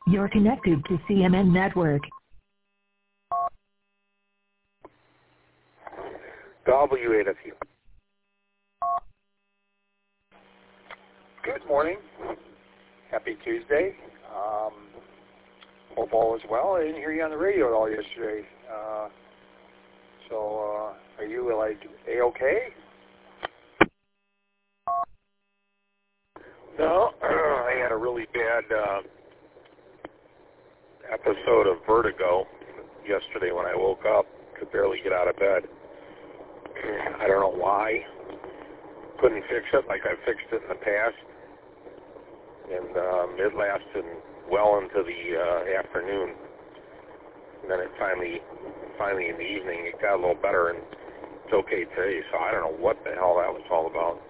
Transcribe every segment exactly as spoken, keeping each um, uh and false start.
You're connected to C M N Network. W eight F U. Good morning. Happy Tuesday. Um, hope all is well. I didn't hear you on the radio at all yesterday. Uh, so uh, are you like A-okay? No, I had a really bad uh, episode of vertigo yesterday when I woke up. Could barely get out of bed. I don't know why. Couldn't fix it like I fixed it in the past. And um, it lasted well into the uh, afternoon. And then it finally, finally in the evening, it got a little better, and it's okay today. So I don't know what the hell that was all about.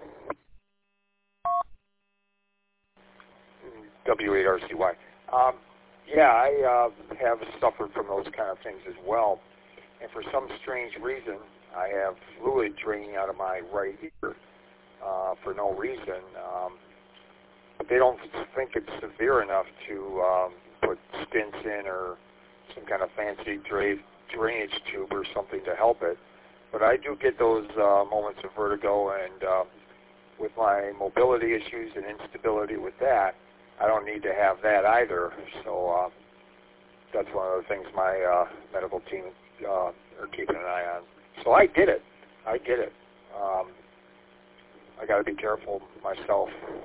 W eight R C Y. Um, yeah, I uh, have suffered from those kind of things as well. And for some strange reason, I have fluid draining out of my right ear uh, for no reason. Um, but they don't think it's severe enough to um, put stents in or some kind of fancy dra- drainage tube or something to help it. But I do get those uh, moments of vertigo, and uh, with my mobility issues and instability with that, I don't need to have that either. So uh, that's one of the things my uh, medical team uh, are keeping an eye on. So I get it. I get it. Um, I got to be careful myself.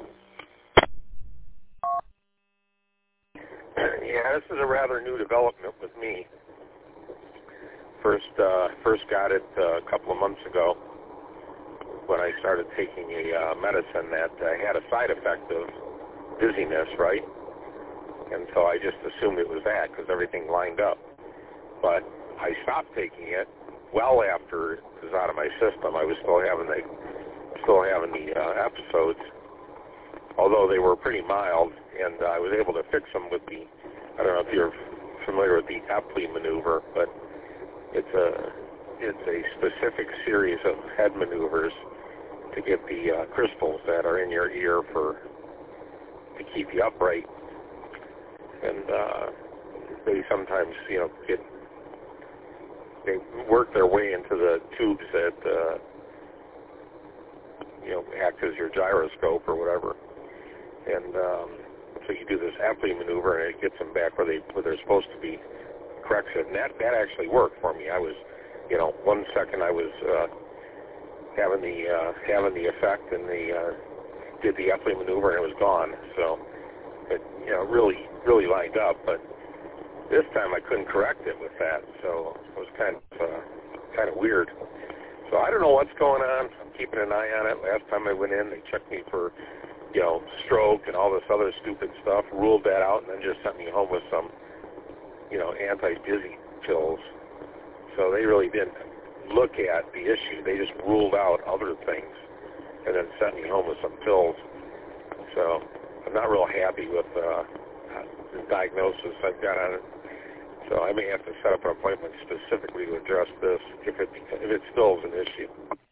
Yeah, this is a rather new development with me. First, uh, first got it uh, a couple of months ago when I started taking a uh, medicine that uh, had a side effect of dizziness, right? And so I just assumed it was that because everything lined up. But I stopped taking it well after it was out of my system. I was still having the still having the uh, episodes, although they were pretty mild, and uh, I was able to fix them with the, I don't know if you're familiar with the Epley maneuver, but it's a it's a specific series of head maneuvers to get the uh, crystals that are in your ear for to keep you upright, and uh, they sometimes you know get they work their way into the tubes that uh, you know act as your gyroscope or whatever, and um, so you do this Epley maneuver and it gets them back where they where they're supposed to be, corrects it, and that that actually worked for me. I was, you know, one second I was uh, having the uh, having the effect, and the uh, did the Epley maneuver and it was gone. So it you know really really lined up, but this time I couldn't correct it with that, so it was kind of uh, kind of weird. So I don't know what's going on. I'm keeping an eye on it. Last time I went in, they checked me for, you know, stroke and all this other stupid stuff, ruled that out, and then just sent me home with some, you know, anti-dizzy pills. So they really didn't look at the issue. They just ruled out other things and then sent me home with some pills. So I'm not real happy with uh, the diagnosis I've got on it. So I may have to set up an appointment specifically to address this if it if it still is an issue.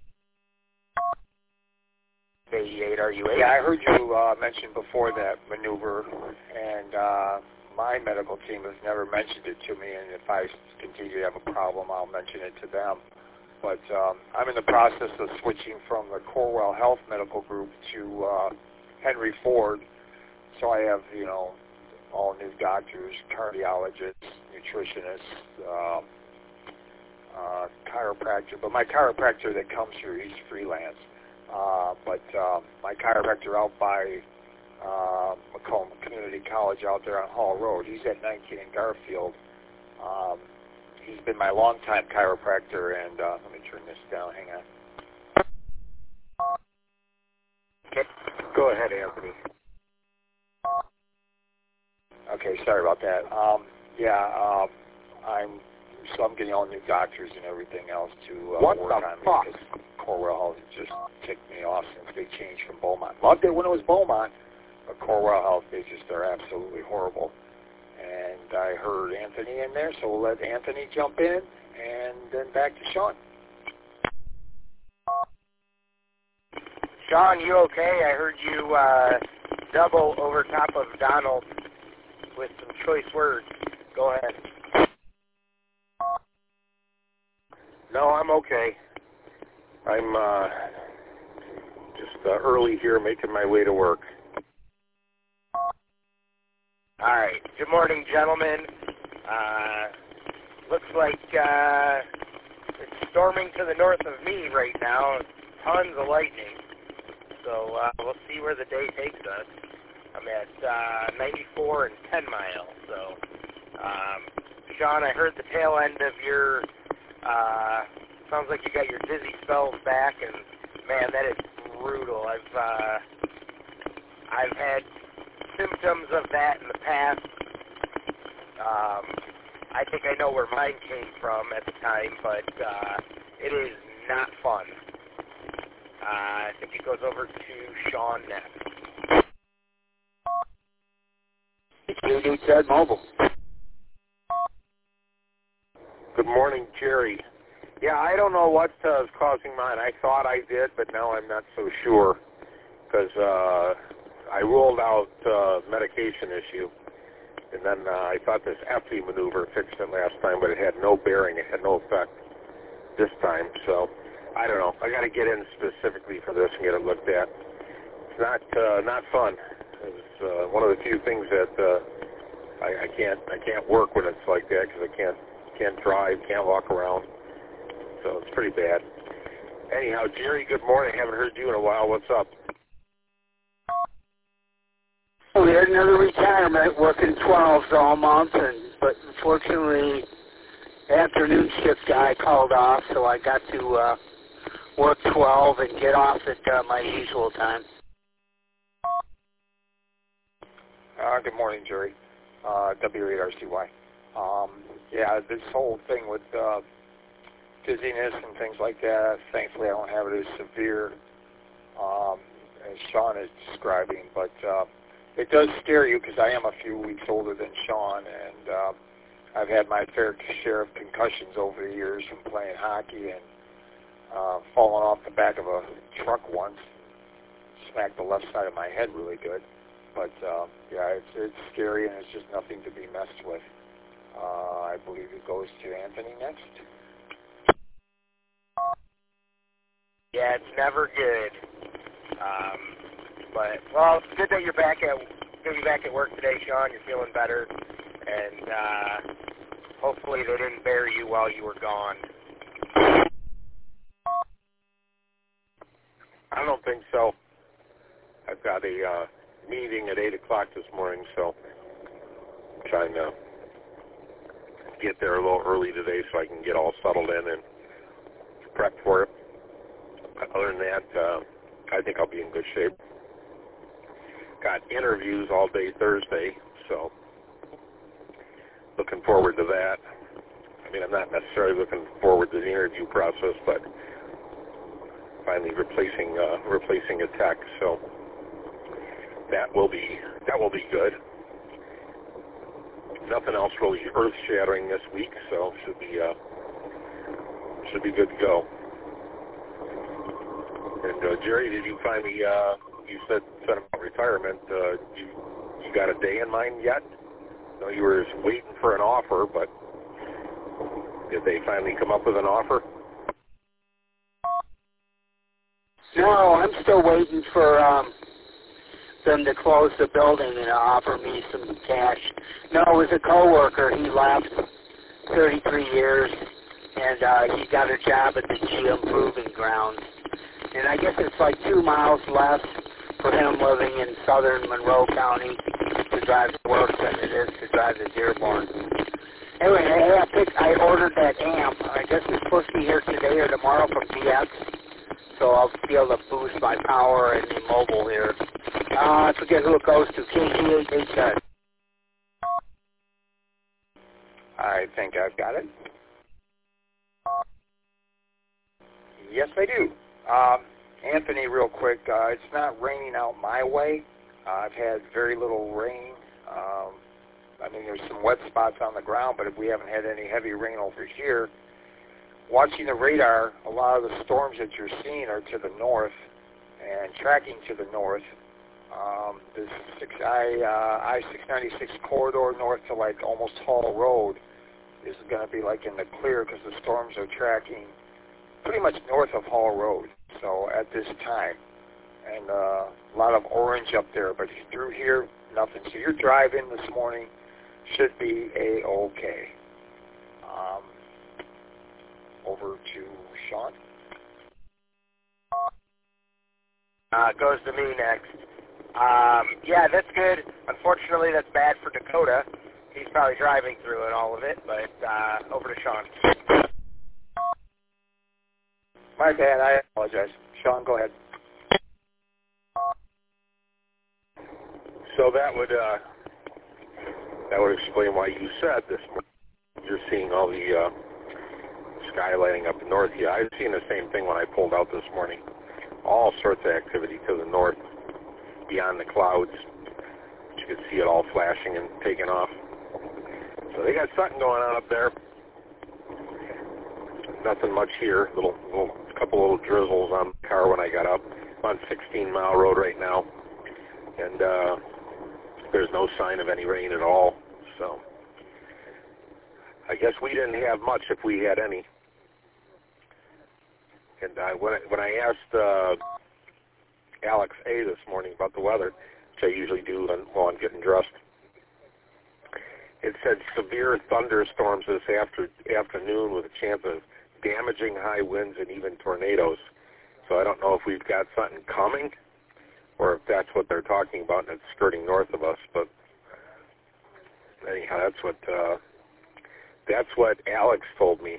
A eight R U A. Yeah, I heard you uh, mention before that maneuver, and uh, my medical team has never mentioned it to me, and if I continue to have a problem, I'll mention it to them. But um, I'm in the process of switching from the Corewell Health Medical Group to uh, Henry Ford, so I have, you know, all new doctors, cardiologists, nutritionists, um, uh, chiropractor. But my chiropractor that comes here, he's freelance. Uh, but um, my chiropractor out by uh, Macomb Community College out there on Hall Road, he's at nineteen in Garfield. Um, he's been my longtime chiropractor, and uh, let me turn this down. Hang on. Okay. Go ahead, Anthony. Okay, sorry about that. Um, yeah, um, I'm so I'm getting all new doctors and everything else to uh, what work the on fuck? me because Corewell has just ticked me off since they changed from Beaumont. Loved it when it was Beaumont, but Corewell Health, they just are absolutely horrible. And I heard Anthony in there, so we'll let Anthony jump in, and then back to Sean. Sean, you okay? I heard you uh, double over top of Donald with some choice words. Go ahead. No, I'm okay. I'm uh, just uh, early here, making my way to work. All right. Good morning, gentlemen. Uh, looks like uh, it's storming to the north of me right now. Tons of lightning. So uh, we'll see where the day takes us. I'm at uh, ninety-four and ten miles. So, um, Sean, I heard the tail end of your. Uh, sounds like you got your dizzy spells back, and man, that is brutal. I've uh, I've had symptoms of that in the past. Um, I think I know where mine came from at the time, but uh, it is not fun. Uh, I think it goes over to Sean next. You need Ted Mobile. Good morning, Jerry. Yeah, I don't know what uh, is causing mine. I thought I did, but now I'm not so sure because uh, I ruled out uh, medication issue, and then uh, I thought this Effie maneuver fixed it last time, but it had no bearing. It had no effect this time. So I don't know. I got to get in specifically for this and get it looked at. It's not uh, not fun. It's uh, one of the few things that uh, I, I can't I can't work when it's like that because I can't can't drive, can't walk around. So it's pretty bad. Anyhow, Jerry, good morning. I haven't heard you in a while. What's up? We had another retirement, working twelves all month, and but unfortunately, afternoon shift guy called off, so I got to uh, work twelve and get off at uh, my usual time. Uh, good morning, Jerry. Uh, W eight R C Y. Um, yeah, this whole thing with uh, dizziness and things like that, thankfully I don't have it as severe um, as Sean is describing, but uh, it does scare you because I am a few weeks older than Sean, and uh, I've had my fair share of concussions over the years from playing hockey and uh, falling off the back of a truck once, smacked the left side of my head really good. But uh, yeah, it's, it's scary and it's just nothing to be messed with. Uh, I believe it goes to Anthony next. Yeah, it's never good. Um, but well, it's good that you're back at good you're back at work today, Sean. You're feeling better, and uh, hopefully they didn't bury you while you were gone. I don't think so. I've got a uh, meeting at eight o'clock this morning, so I'm trying to get there a little early today so I can get all settled in and prepped for it. Other than that, uh, I think I'll be in good shape. Got interviews all day Thursday, so looking forward to that. I mean, I'm not necessarily looking forward to the interview process, but finally replacing uh, replacing a tech, so that will be that will be good. Nothing else really earth-shattering this week, so should be uh, should be good to go. And uh, Jerry, did you finally? Uh, you said said about retirement. Uh, you you got a day in mind yet? No, you were just waiting for an offer, but did they finally come up with an offer? No, I'm still waiting for um, them to close the building and offer me some cash. No, it was a coworker. He left thirty-three years, and uh, he got a job at the G M Proving Grounds. And I guess it's like two miles less for him living in southern Monroe County to drive to work than it is to drive to Dearborn. Anyway, I, I, picked, I ordered that amp. I guess it's supposed to be here today or tomorrow from D X, so I'll be able to boost my power and the mobile here. Uh, I forget who it goes to, K G eight H S. I think I've got it. Yes, I do. Um, Anthony, real quick, uh, it's not raining out my way. Uh, I've had very little rain. Um, I mean, there's some wet spots on the ground, but if we haven't had any heavy rain over here. Watching the radar, a lot of the storms that you're seeing are to the north and tracking to the north. Um, this six, I, uh, I six ninety-six corridor north to like almost Hall Road is going to be like in the clear because the storms are tracking pretty much north of Hall Road. So at this time, and uh, a lot of orange up there, but through here, nothing. So your drive-in this morning should be a-okay. Um, over to Sean. Uh, goes to me next. Um, yeah, that's good. Unfortunately, that's bad for Dakota. He's probably driving through it, all of it, but uh, over to Sean. My bad. I apologize. Sean, go ahead. So that would uh, that would explain why you said this morning you're seeing all the uh, sky lighting up north. Yeah, I've seen the same thing when I pulled out this morning. All sorts of activity to the north, beyond the clouds. You could see it all flashing and taking off. So they got something going on up there. Nothing much here. Little, little couple little drizzles on the car when I got up. I'm on sixteen mile road right now, and uh, there's no sign of any rain at all. So I guess we didn't have much if we had any. And uh, when I, when I asked uh, Alex A. this morning about the weather, which I usually do while I'm getting dressed, it said severe thunderstorms this after, afternoon with a chance of damaging high winds and even tornadoes. So I don't know if we've got something coming or if that's what they're talking about and it's skirting north of us. But anyhow, that's what uh, that's what Alex told me.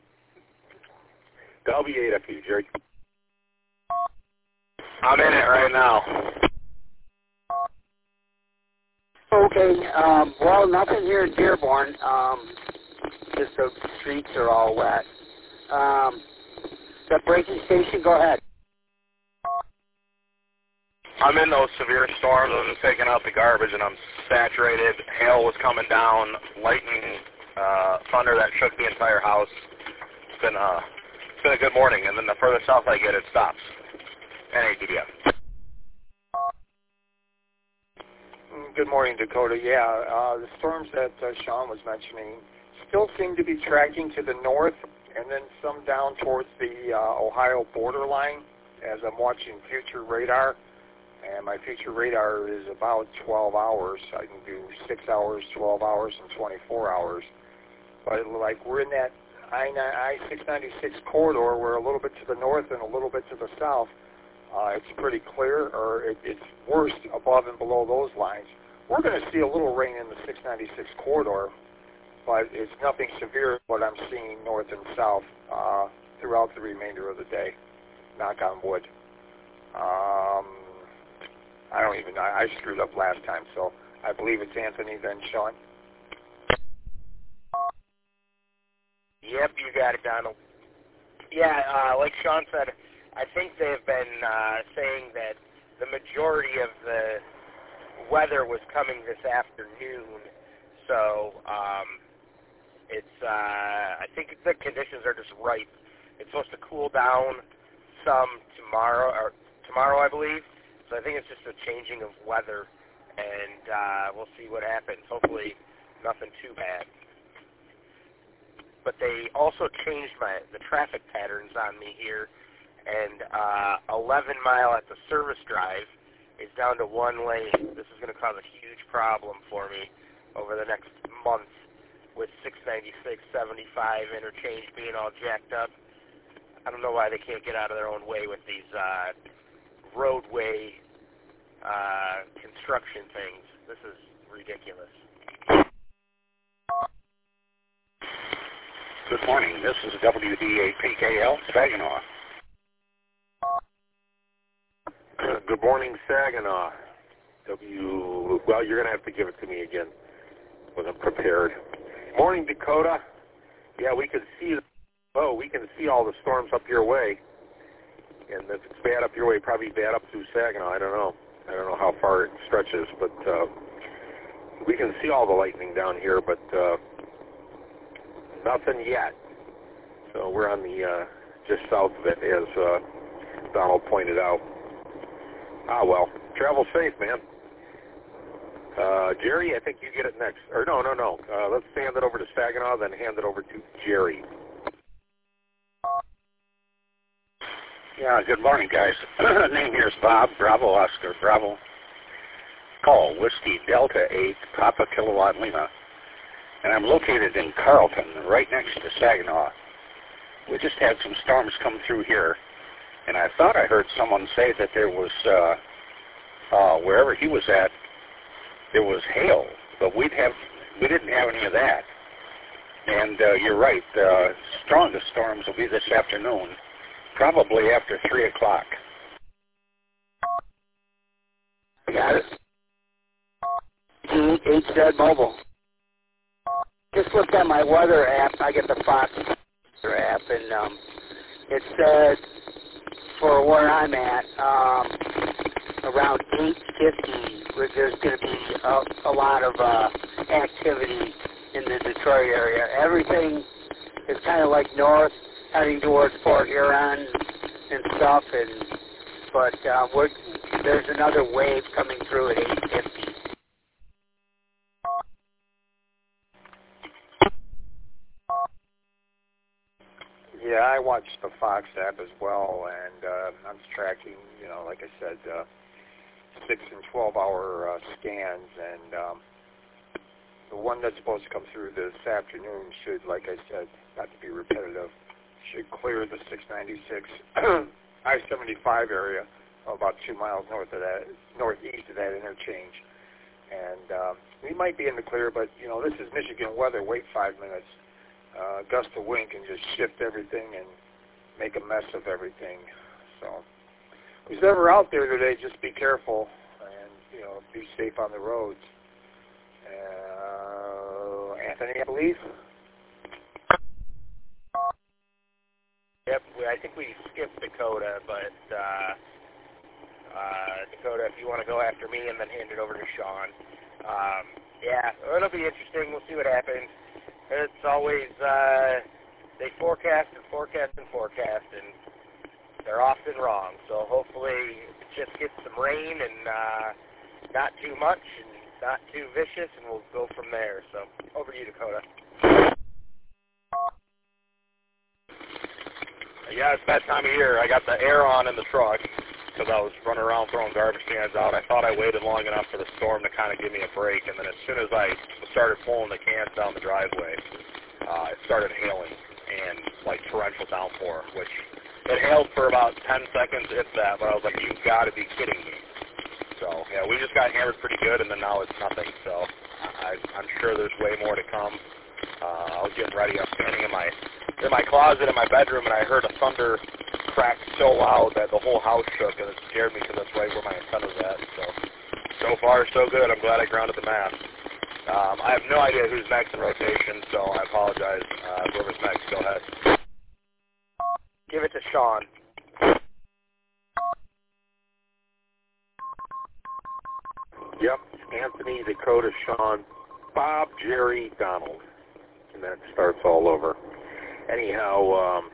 W eight F U, Jerry. I'm in it right now. Okay, um, well, nothing here in Dearborn. Um, just the streets are all wet. Um, the braking station, go ahead. I'm in those severe storms. I was just taking out the garbage, and I'm saturated. Hail was coming down, lightning, uh, thunder that shook the entire house. It's been, uh, it's been a good morning, and then the further south I get, it stops. N A D B F. Good morning, Dakota. Yeah, uh, the storms that uh, Sean was mentioning still seem to be tracking to the north and then some down towards the uh, Ohio borderline as I'm watching future radar. And my future radar is about twelve hours. I can do six hours, twelve hours, and twenty-four hours. But like we're in that I six ninety-six corridor, we're a little bit to the north and a little bit to the south. Uh, it's pretty clear, or it, it's worse above and below those lines. We're going to see a little rain in the six ninety-six corridor, but it's nothing severe what I'm seeing north and south uh, throughout the remainder of the day. Knock on wood. Um, I don't even, I, I screwed up last time, so I believe it's Anthony, then Sean. Yep, you got it, Donald. Yeah, uh, like Sean said, I think they've been uh, saying that the majority of the weather was coming this afternoon, so um, it's, uh, I think the conditions are just right. It's supposed to cool down some tomorrow, or tomorrow, I believe. So I think it's just a changing of weather, and uh, we'll see what happens. Hopefully nothing too bad. But they also changed my the traffic patterns on me here, and uh, eleven mile at the service drive is down to one lane. This is going to cause a huge problem for me over the next month with six ninety-six, seventy-five interchange being all jacked up. I don't know why they can't get out of their own way with these uh, roadway uh, construction things. This is ridiculous. Good morning. This is W D A P K L, Saginaw. Good morning, Saginaw. W. Well, you're going to have to give it to me again. Wasn't prepared. Morning, Dakota. Yeah, we can see. Oh, we can see all the storms up your way. And if it's bad up your way, probably bad up through Saginaw. I don't know. I don't know how far it stretches, but uh, we can see all the lightning down here, but uh, nothing yet. So we're on the uh, just south of it, as uh, Donald pointed out. Ah, well, travel safe, man. Uh, Jerry, I think you get it next. Or no, no, no. Uh, let's hand it over to Saginaw, then hand it over to Jerry. Yeah, good morning, guys. Name here is Bob, Bravo Oscar, Bravo. Call, Whiskey Delta eight, Papa Kilowatt Lima. And I'm located in Carlton, right next to Saginaw. We just had some storms come through here, and I thought I heard someone say that there was, uh, uh, wherever he was at, there was hail, but we'd have, we didn't have any of that. And uh, you're right, the strongest storms will be this afternoon, probably after three o'clock. Got it. H Z Mobile. Just looked at my weather app. I get the Fox weather app, and um, it said for where I'm at, um, around eight fifty, where there's going to be a, a lot of uh, activity in the Detroit area. Everything is kind of like north, heading towards Port Huron and stuff, and but uh, we're, there's another wave coming through at eight fifty. Yeah, I watched the Fox app as well, and uh, I'm tracking, you know, like I said, uh, six and twelve hour uh, scans, and um, the one that's supposed to come through this afternoon should, like I said, not to be repetitive, should clear the six ninety-six I seventy-five area, about two miles north of that, northeast of that interchange. And um, we might be in the clear, but, you know, this is Michigan weather. Wait five minutes. Uh, gust of wind can just shift everything and make a mess of everything. So who's ever out there today, just be careful and, you know, be safe on the roads. Uh, Anthony, I believe? Yep, I think we skipped Dakota, but uh, uh, Dakota, if you want to go after me and then hand it over to Sean. Um, yeah, it'll be interesting. We'll see what happens. It's always, uh, they forecast and forecast and forecast, and they're often wrong. So hopefully just get some rain and uh, not too much and not too vicious, and we'll go from there. So over to you, Dakota. Yeah, it's that time of year. I got the air on in the truck because I was running around throwing garbage cans out. I thought I waited long enough for the storm to kind of give me a break, and then as soon as I started pulling the cans down the driveway, uh, it started hailing and like torrential downpour, which it hailed for about ten seconds, if that, but I was like, you've got to be kidding me. So, yeah, we just got hammered pretty good, and then now it's nothing. So I, I'm sure there's way more to come. Uh, I was getting ready. I was standing in my in my closet in my bedroom, and I heard a thunder crack so loud that the whole house shook, and it scared me because that's right where my antenna's at. So, so far, so good. I'm glad I grounded the mast. Um, I have no idea who's next in rotation, so I apologize. Uh, whoever's next, go ahead. Give it to Sean. Yep, Anthony, Dakota, Sean, Bob, Jerry, Donald. And that starts all over. Anyhow, um,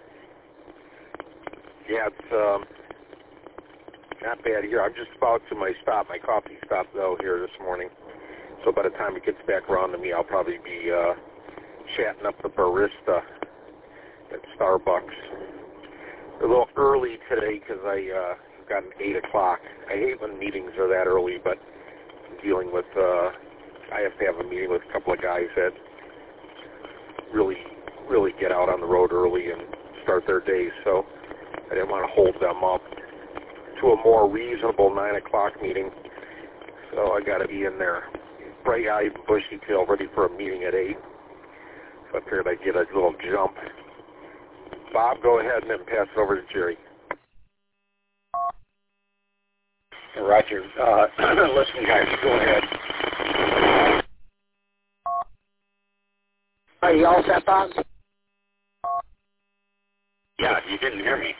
yeah, it's um, not bad here. I'm just about to my stop, my coffee stop, though, here this morning. So by the time it gets back around to me, I'll probably be uh, chatting up the barista at Starbucks. A little early today because I uh, got an eight o'clock. I hate when meetings are that early, but I'm dealing with, uh, I have to have a meeting with a couple of guys that really, really get out on the road early and start their days, so I didn't want to hold them up to a more reasonable nine o'clock meeting, so I got to be in there bright-eyed and bushy-tailed, ready for a meeting at eight. So I figured I'd get a little jump. Bob, go ahead and then pass it over to Jerry. Roger. Uh, listen, guys, go ahead. Are you all set, Bob? Yeah, you didn't hear me.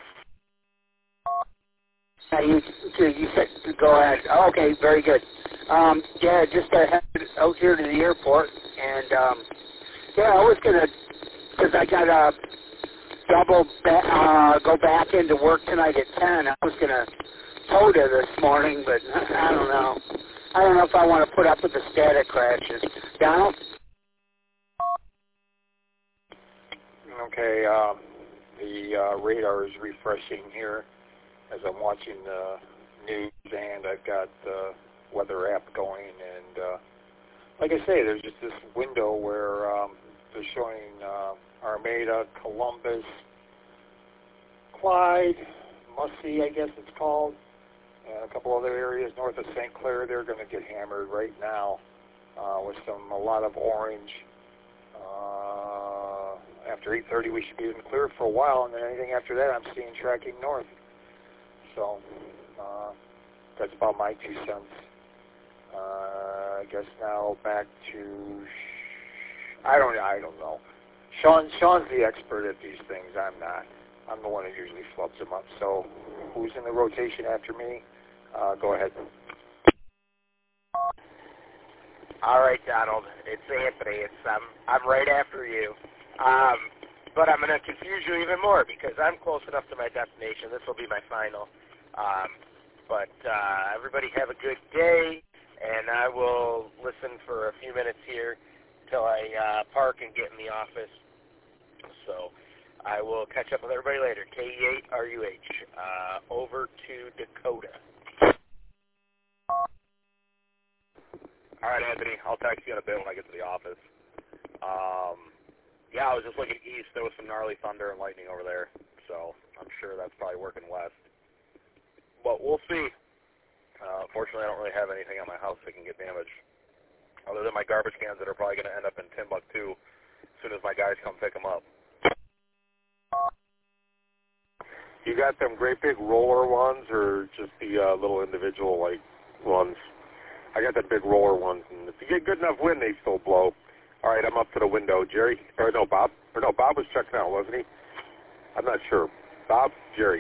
Yeah, you, you said go ahead. Oh, okay, very good. Um, yeah, just uh, headed out here to the airport, and um, yeah, I was gonna, because I got to double ba- uh, go back into work tonight at ten. I was gonna Coda this morning, but I don't know. I don't know if I want to put up with the static crashes. Donald? Okay, um, the uh, radar is refreshing here as I'm watching the news, and I've got the weather app going, and uh, like I say, there's just this window where um, they're showing uh, Armada, Columbus, Clyde, Mussey, I guess it's called, and a couple other areas north of Saint Clair. They're going to get hammered right now uh, with some a lot of orange. Uh, after eight thirty, we should be in clear for a while, and then anything after that, I'm seeing tracking north. So uh, that's about my two cents. Uh, I guess now back to I don't I don't know. Sean Sean's the expert at these things. I'm not. I'm the one who usually flubs them up. So who's in the rotation after me? Uh, go ahead. All right, Donald. It's Anthony. It's um, I'm right after you. Um, but I'm going to confuse you even more because I'm close enough to my destination. This will be my final. Um, but uh, everybody have a good day, and I will listen for a few minutes here until I uh, park and get in the office. So I will catch up with everybody later. K E eight R U H. Uh, over to Dakota. All right, Anthony. I'll text you in a bit when I get to the office. Um, yeah, I was just looking east. There was some gnarly thunder and lightning over there, so I'm sure that's probably working west. But we'll see. Uh, fortunately, I don't really have anything on my house that can get damaged, other than my garbage cans that are probably going to end up in Timbuktu as soon as my guys come pick them up. You got them great big roller ones, or just the uh, little individual like ones? I got the big roller ones, and if you get good enough wind, they still blow. All right, I'm up to the window. Jerry, or no, Bob, or no, Bob was checking out, wasn't he? I'm not sure. Bob, Jerry.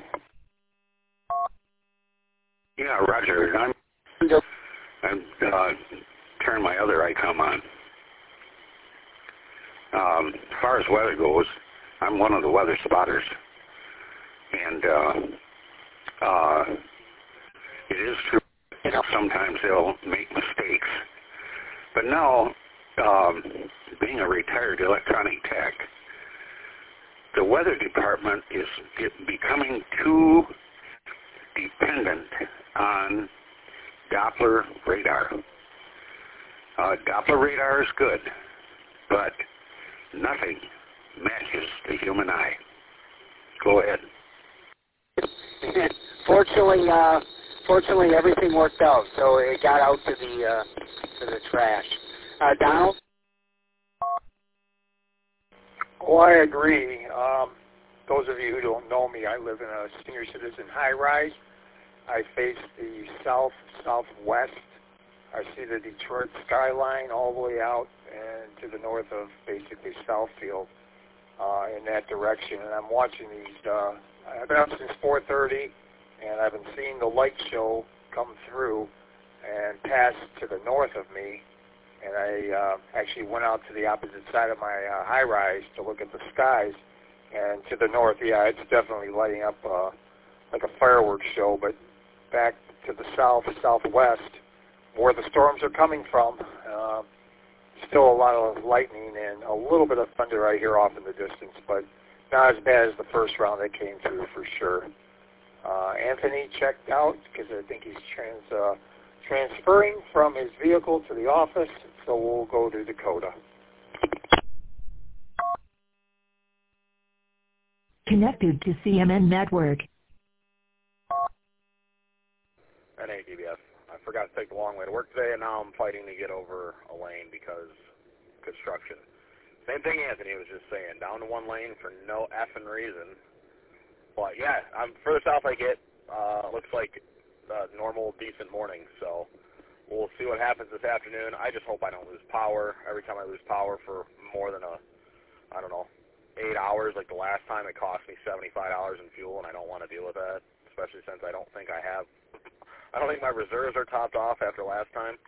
Yeah, Roger. I'm, I'm uh, turn my other icon on. Um, as far as weather goes, I'm one of the weather spotters, and uh, uh, it is true. You know, sometimes they'll make mistakes, but now, um, being a retired electronic tech, the weather department is becoming too dependent on Doppler radar. Uh, Doppler radar is good, but nothing matches the human eye. Go ahead. Fortunately, uh, fortunately, everything worked out, so it got out to the uh, to the trash. Uh, Donald? Oh, I agree. Um, those of you who don't know me, I live in a senior citizen high-rise. I face the south, southwest. I see the Detroit skyline all the way out and to the north of basically Southfield uh, in that direction. And I'm watching these. Uh, I've been up since four thirty, and I've been seeing the light show come through and pass to the north of me. And I uh, actually went out to the opposite side of my uh, high-rise to look at the skies. And to the north, yeah, it's definitely lighting up uh, like a fireworks show. But back to the south, southwest, where the storms are coming from, uh, still a lot of lightning and a little bit of thunder I hear off in the distance, but not as bad as the first round that came through for sure. Uh, Anthony checked out because I think he's trans, uh, transferring from his vehicle to the office, so we'll go to Dakota. Connected to C M N Network. N A D B S. I forgot to take the long way to work today, and now I'm fighting to get over a lane because construction. Same thing Anthony was just saying, down to one lane for no effing reason. But yeah, I'm further south I get. Uh, looks like a normal, decent morning, so we'll see what happens this afternoon. I just hope I don't lose power. Every time I lose power for more than a, I don't know, eight hours, like the last time, it cost me seventy-five dollars in fuel, and I don't want to deal with that, especially since I don't think I have, I don't think my reserves are topped off after last time.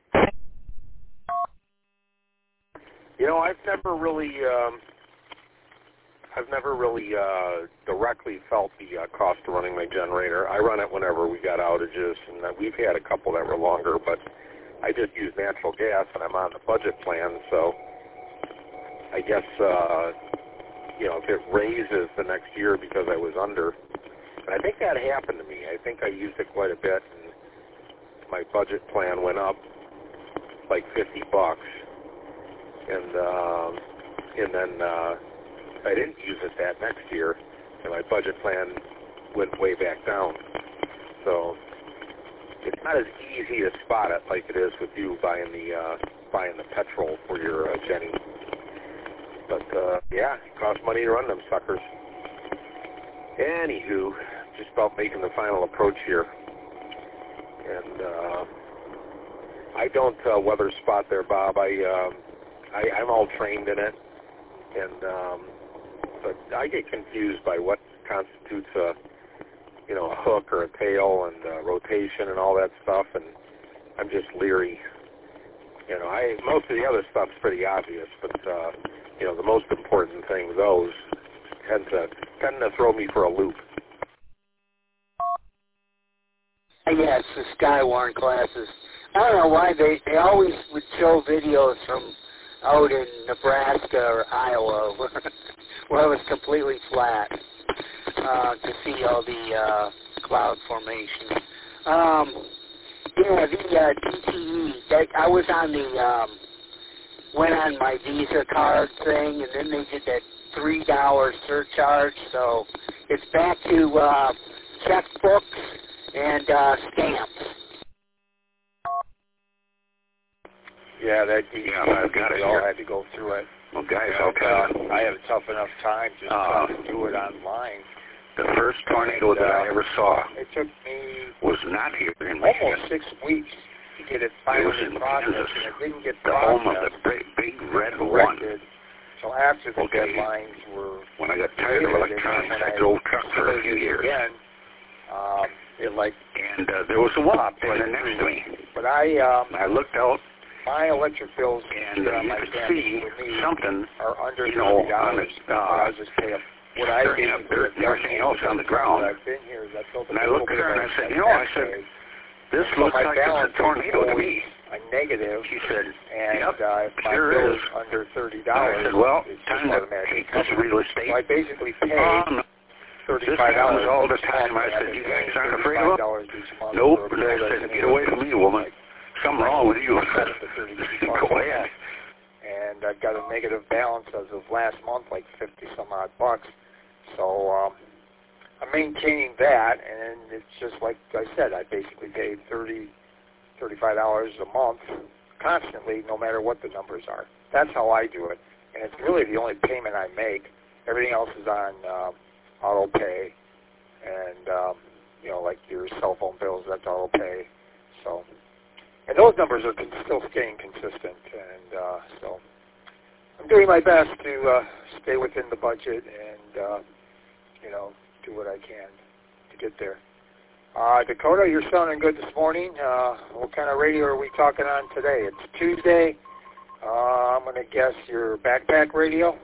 You know, I've never really, um, I've never really uh, directly felt the uh, cost of running my generator. I run it whenever we got outages, and uh, we've had a couple that were longer, but I just use natural gas, and I'm on the budget plan, so I guess, uh, you know, if it raises the next year because I was under, and I think that happened to me. I think I used it quite a bit, and my budget plan went up like fifty bucks, and um, and then uh, I didn't use it that next year, and my budget plan went way back down. So it's not as easy to spot it like it is with you buying the uh, buying the petrol for your uh, Jenny. But uh, yeah, it costs money to run them suckers. Anywho, just about making the final approach here, and uh, I don't uh, weather spot there, Bob. I, um, I I'm all trained in it, and um, but I get confused by what constitutes a you know a hook or a tail and uh, rotation and all that stuff, and I'm just leery. You know, I most of the other stuff's pretty obvious, but uh, you know the most important thing, those tend to tend to throw me for a loop. Yes, the Skywarn classes. I don't know why they, they always would show videos from out in Nebraska or Iowa where, where it was completely flat uh, to see all the uh, cloud formation. Um, yeah, the uh, D T E, that, I was on the, um, went on my Visa card thing, and then they did that three dollar surcharge, so it's back to uh, checkbooks and uh, stamps. Yeah, that Yeah, I've got it we all here. had to go through it. Well, guys, And, okay. uh, I had a tough enough time just Uh, trying to do it online. The first tornado And, that uh, I ever saw It took me was not here in Michigan. almost six weeks to get it It was finally in processed, Kansas, and it didn't get the home of the processed. big, big red one. corrected. So after the Okay. deadlines were When I got tired of created, and then electronics, when I I drove truck for a did few it years. again, um, it like And uh, there was a wop standing next to me. But I, um, I looked out, my electric bills and uh, uh, you my could family see with me something, are under you know, thirty on dollars. the, uh, I just pay a, what I stirring up basically dirt have and done everything else on the since ground. I've been here is I built a And I little looked at bit her of and I a- said, a you know, I nest said, egg. this So looks my like it's balance a tornado is to me. a negative, She said, and yep, uh, if my sure bill is. is under thirty And I dollars, said, well, it's time just to automatically take this covered. real estate. So I basically pay Um, thirty-five this happens dollars all the each time. month. I said, I've you been guys paying aren't afraid of thirty-five dollars each month nope. for a And I bill said, that's get away from me, woman. like Something wrong with you. Go ahead. And I've got a negative balance as of last month, like fifty some odd bucks. So um, I'm maintaining that, and it's just like I said, I basically pay thirty, thirty-five dollars a month constantly, no matter what the numbers are. That's how I do it, and it's really the only payment I make. Everything else is on um, auto pay, and um, you know, like your cell phone bills, that's auto pay. So. And those numbers are con- still staying consistent, and uh, so I'm doing my best to uh, stay within the budget and, uh, you know, do what I can to get there. Uh, Dakota, you're sounding good this morning. Uh, what kind of radio are we talking on today? It's Tuesday. Uh, I'm going to guess your backpack radio.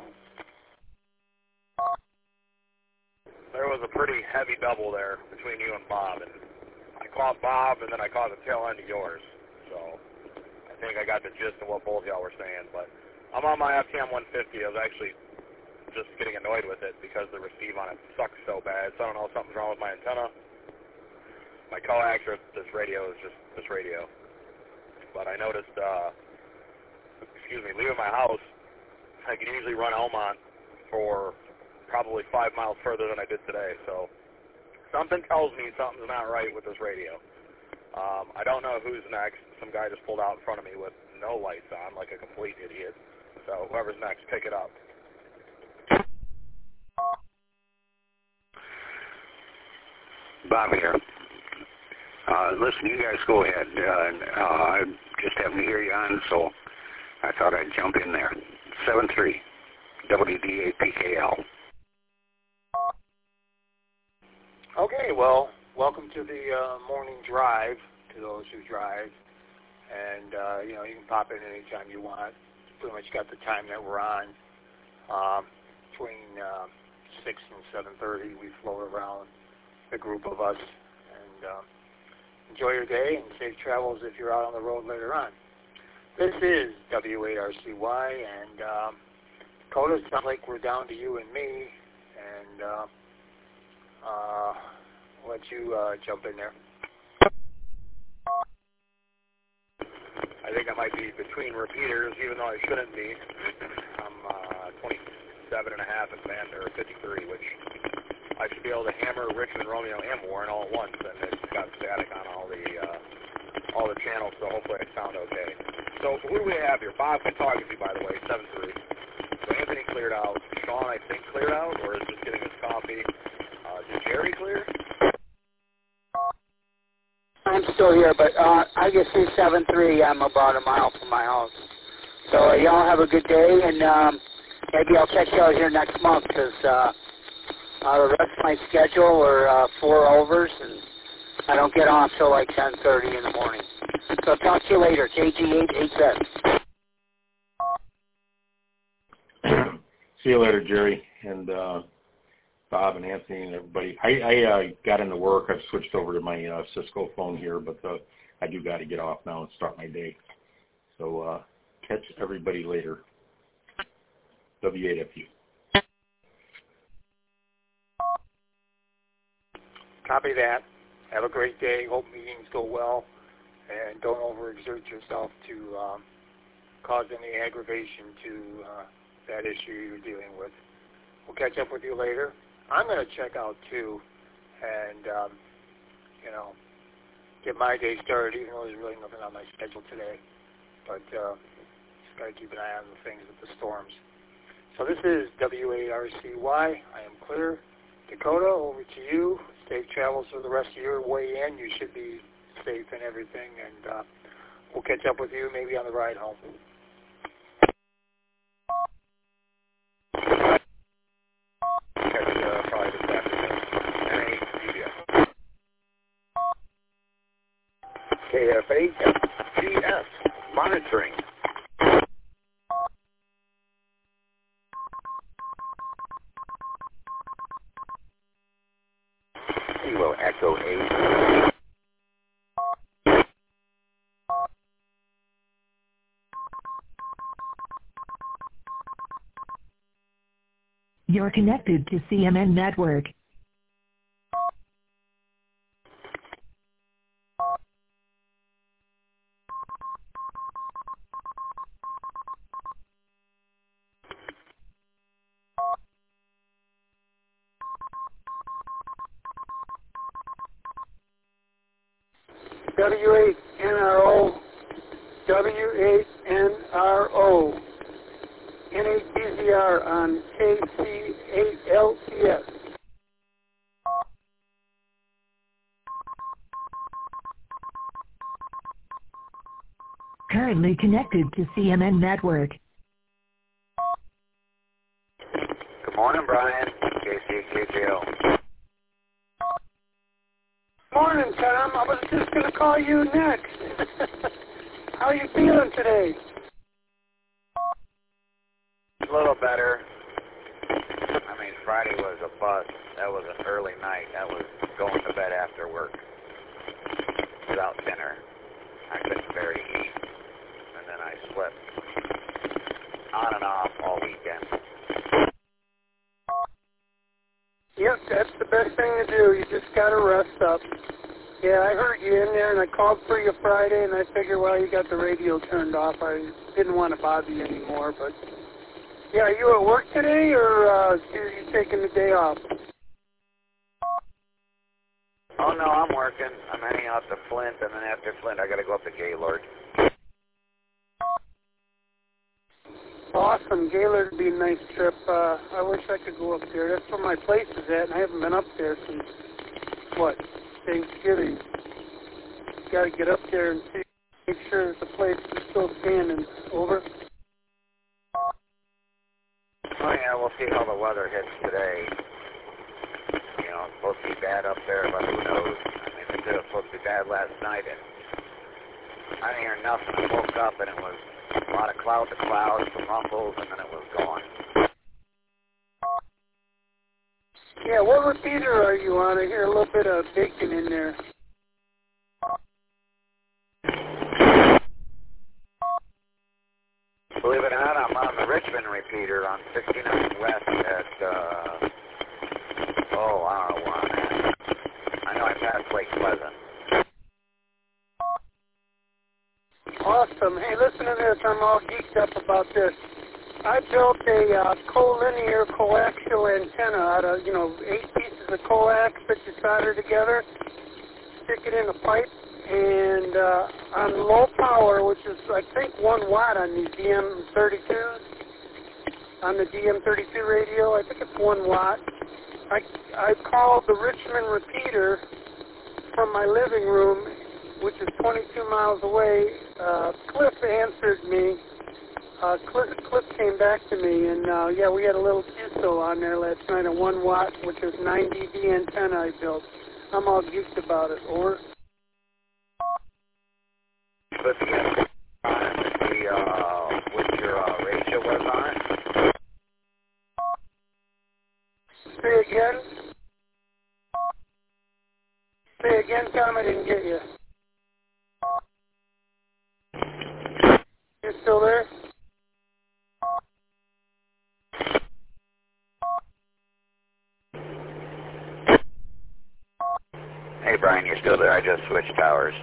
There was a pretty heavy double there between you and Bob, and I caught Bob, and then I caught the tail end of yours. So I think I got the gist of what both y'all were saying. But I'm on my F T M one fifty. I was actually just getting annoyed with it because the receive on it sucks so bad. So I don't know if something's wrong with my antenna. My coax or this radio is just this radio. But I noticed, uh, excuse me, leaving my house, I can usually run Elmont for probably five miles further than I did today. So something tells me something's not right with this radio. Um, I don't know who's next. Some guy just pulled out in front of me with no lights on, like a complete idiot. So whoever's next, pick it up. Bob here. Uh, listen, you guys go ahead. Uh, uh, I just happened to hear you on, so I thought I'd jump in there. seven three W D A P K L. Okay, well, welcome to the uh, morning drive to those who drive. And, uh, you know, you can pop in anytime you want. Pretty much got the time that we're on. Um, between uh, six and seven thirty, we float around, a group of us, and um, enjoy your day and safe travels if you're out on the road later on. This is W A R C Y, and um, Dakota, it sounds like we're down to you and me, and uh, uh, I'll let you uh, jump in there. I think I might be between repeaters, even though I shouldn't be. I'm uh, twenty-seven and a half at Vander, fifty-three, which I should be able to hammer Richmond, Romeo, and Warren all at once, and it's got static on all the uh, all the channels, so hopefully I sound okay. So who do we have here? Bob Photography, by the way, seven three. So Anthony cleared out. Sean, I think, cleared out, or is just getting his coffee. Uh, did Jerry clear? I'm still here, but uh, I guess he's seven three. I'm about a mile from my house. So uh, y'all have a good day, and um, maybe I'll catch y'all here next month, because uh, uh, the rest of my schedule are uh, four overs, and I don't get off till like ten thirty in the morning. So talk to you later. K G eight eight seven. See you later, Jerry, and uh, Bob and Anthony and everybody. I, I uh, got into work. I've switched over to my uh, Cisco phone here, but uh, I do got to get off now and start my day. So uh, catch everybody later. W eight F U. Copy that. Have a great day. Hope meetings go well, and don't overexert yourself to um, cause any aggravation to uh, that issue you're dealing with. We'll catch up with you later. I'm going to check out, too, and, um, you know, get my day started, even though there's really nothing on my schedule today. But uh, just got to keep an eye on the things with the storms. So this is W A R C Y. I am clear. Dakota, over to you. Safe travels for the rest of your way in. You should be safe and everything, and uh, we'll catch up with you maybe on the ride home. K F A G S monitoring. Kilo Echo eight. You're connected to C M N Network. W eight N R O, W eight N R O, N eight B Z R on K C eight L T S. Currently connected to C M N Network. Good morning, Brian. K C K J O. Morning, Tom. I was just going to call you next. How are you feeling today? A little better. I mean, Friday was a bust. That was an early night. That was going to bed after work without dinner. I couldn't bear to eat. And then I slept on and off all weekend. Yep, that's the best thing to do. You just got to rest up. Yeah, I heard you in there, and I called for you Friday, and I figured, well, you got the radio turned off. I didn't want to bother you anymore, but... Yeah, are you at work today, or uh, are you taking the day off? Oh, no, I'm working. I'm heading out to Flint, and then after Flint, I got to go up to Gaylord. Awesome. Gaylord would be a nice trip. Uh, I wish I could go up there. That's where my place is at, and I haven't been up there since, what, Thanksgiving. Got to get up there and see, make sure that the place is still standing. Over. Oh, yeah, we'll see how the weather hits today. You know, it's supposed to be bad up there, but who knows? I mean, it was supposed to be bad last night, and I didn't hear nothing. I woke up, and it was a lot of cloud to cloud, some rumbles, and then it was gone. Yeah, what repeater are you on? I hear a little bit of bacon in there. Believe it or not, I'm on the Richmond repeater on sixty-nine West at, uh, oh, I don't know where I'm at. I know I passed Lake Pleasant. Awesome. Hey, listen to this. I'm all geeked up about this. I built a uh, collinear coaxial antenna out of, you know, eight pieces of coax that you solder together, stick it in a pipe, and uh, on low power, which is, I think, one watt on these D M thirty-twos, on the D M thirty-two radio, I think it's one watt. I, I called the Richmond repeater from my living room, which is twenty-two miles away. Uh, Cliff answered me. Uh, Cliff, Cliff came back to me, and uh, yeah, we had a little Q S O on there last night, a one watt, which is nine D B antenna I built. I'm all geeked about it. Over. But the, the uh, what your uh, ratio was on it? Say again. Say again, Tom. I didn't get you. You still there? Hey, Brian, you still there? I just switched towers.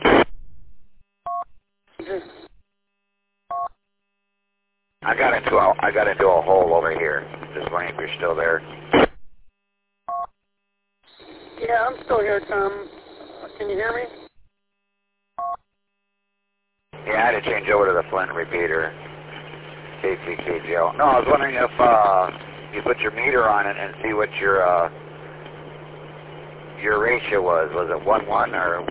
I got into a, I got into a hole over here. Just wondering if you're still there. Yeah, I'm still here, Tom. Can you hear me? Yeah, I had to change over to the Flint repeater. K C K G L. No, I was wondering if uh, you put your meter on it and see what your uh, your ratio was. Was it one one or?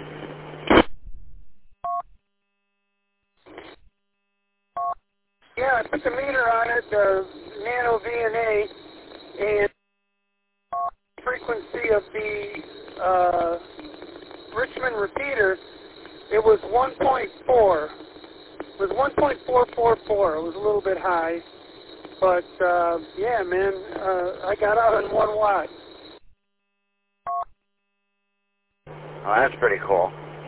Yeah, I put the meter on it, the Nano V N A, and frequency of the uh, Richmond repeater, it was one point four. It was one point four four four. It was a little bit high, but uh, yeah, man, uh, I got out on one watt. Oh, that's pretty cool.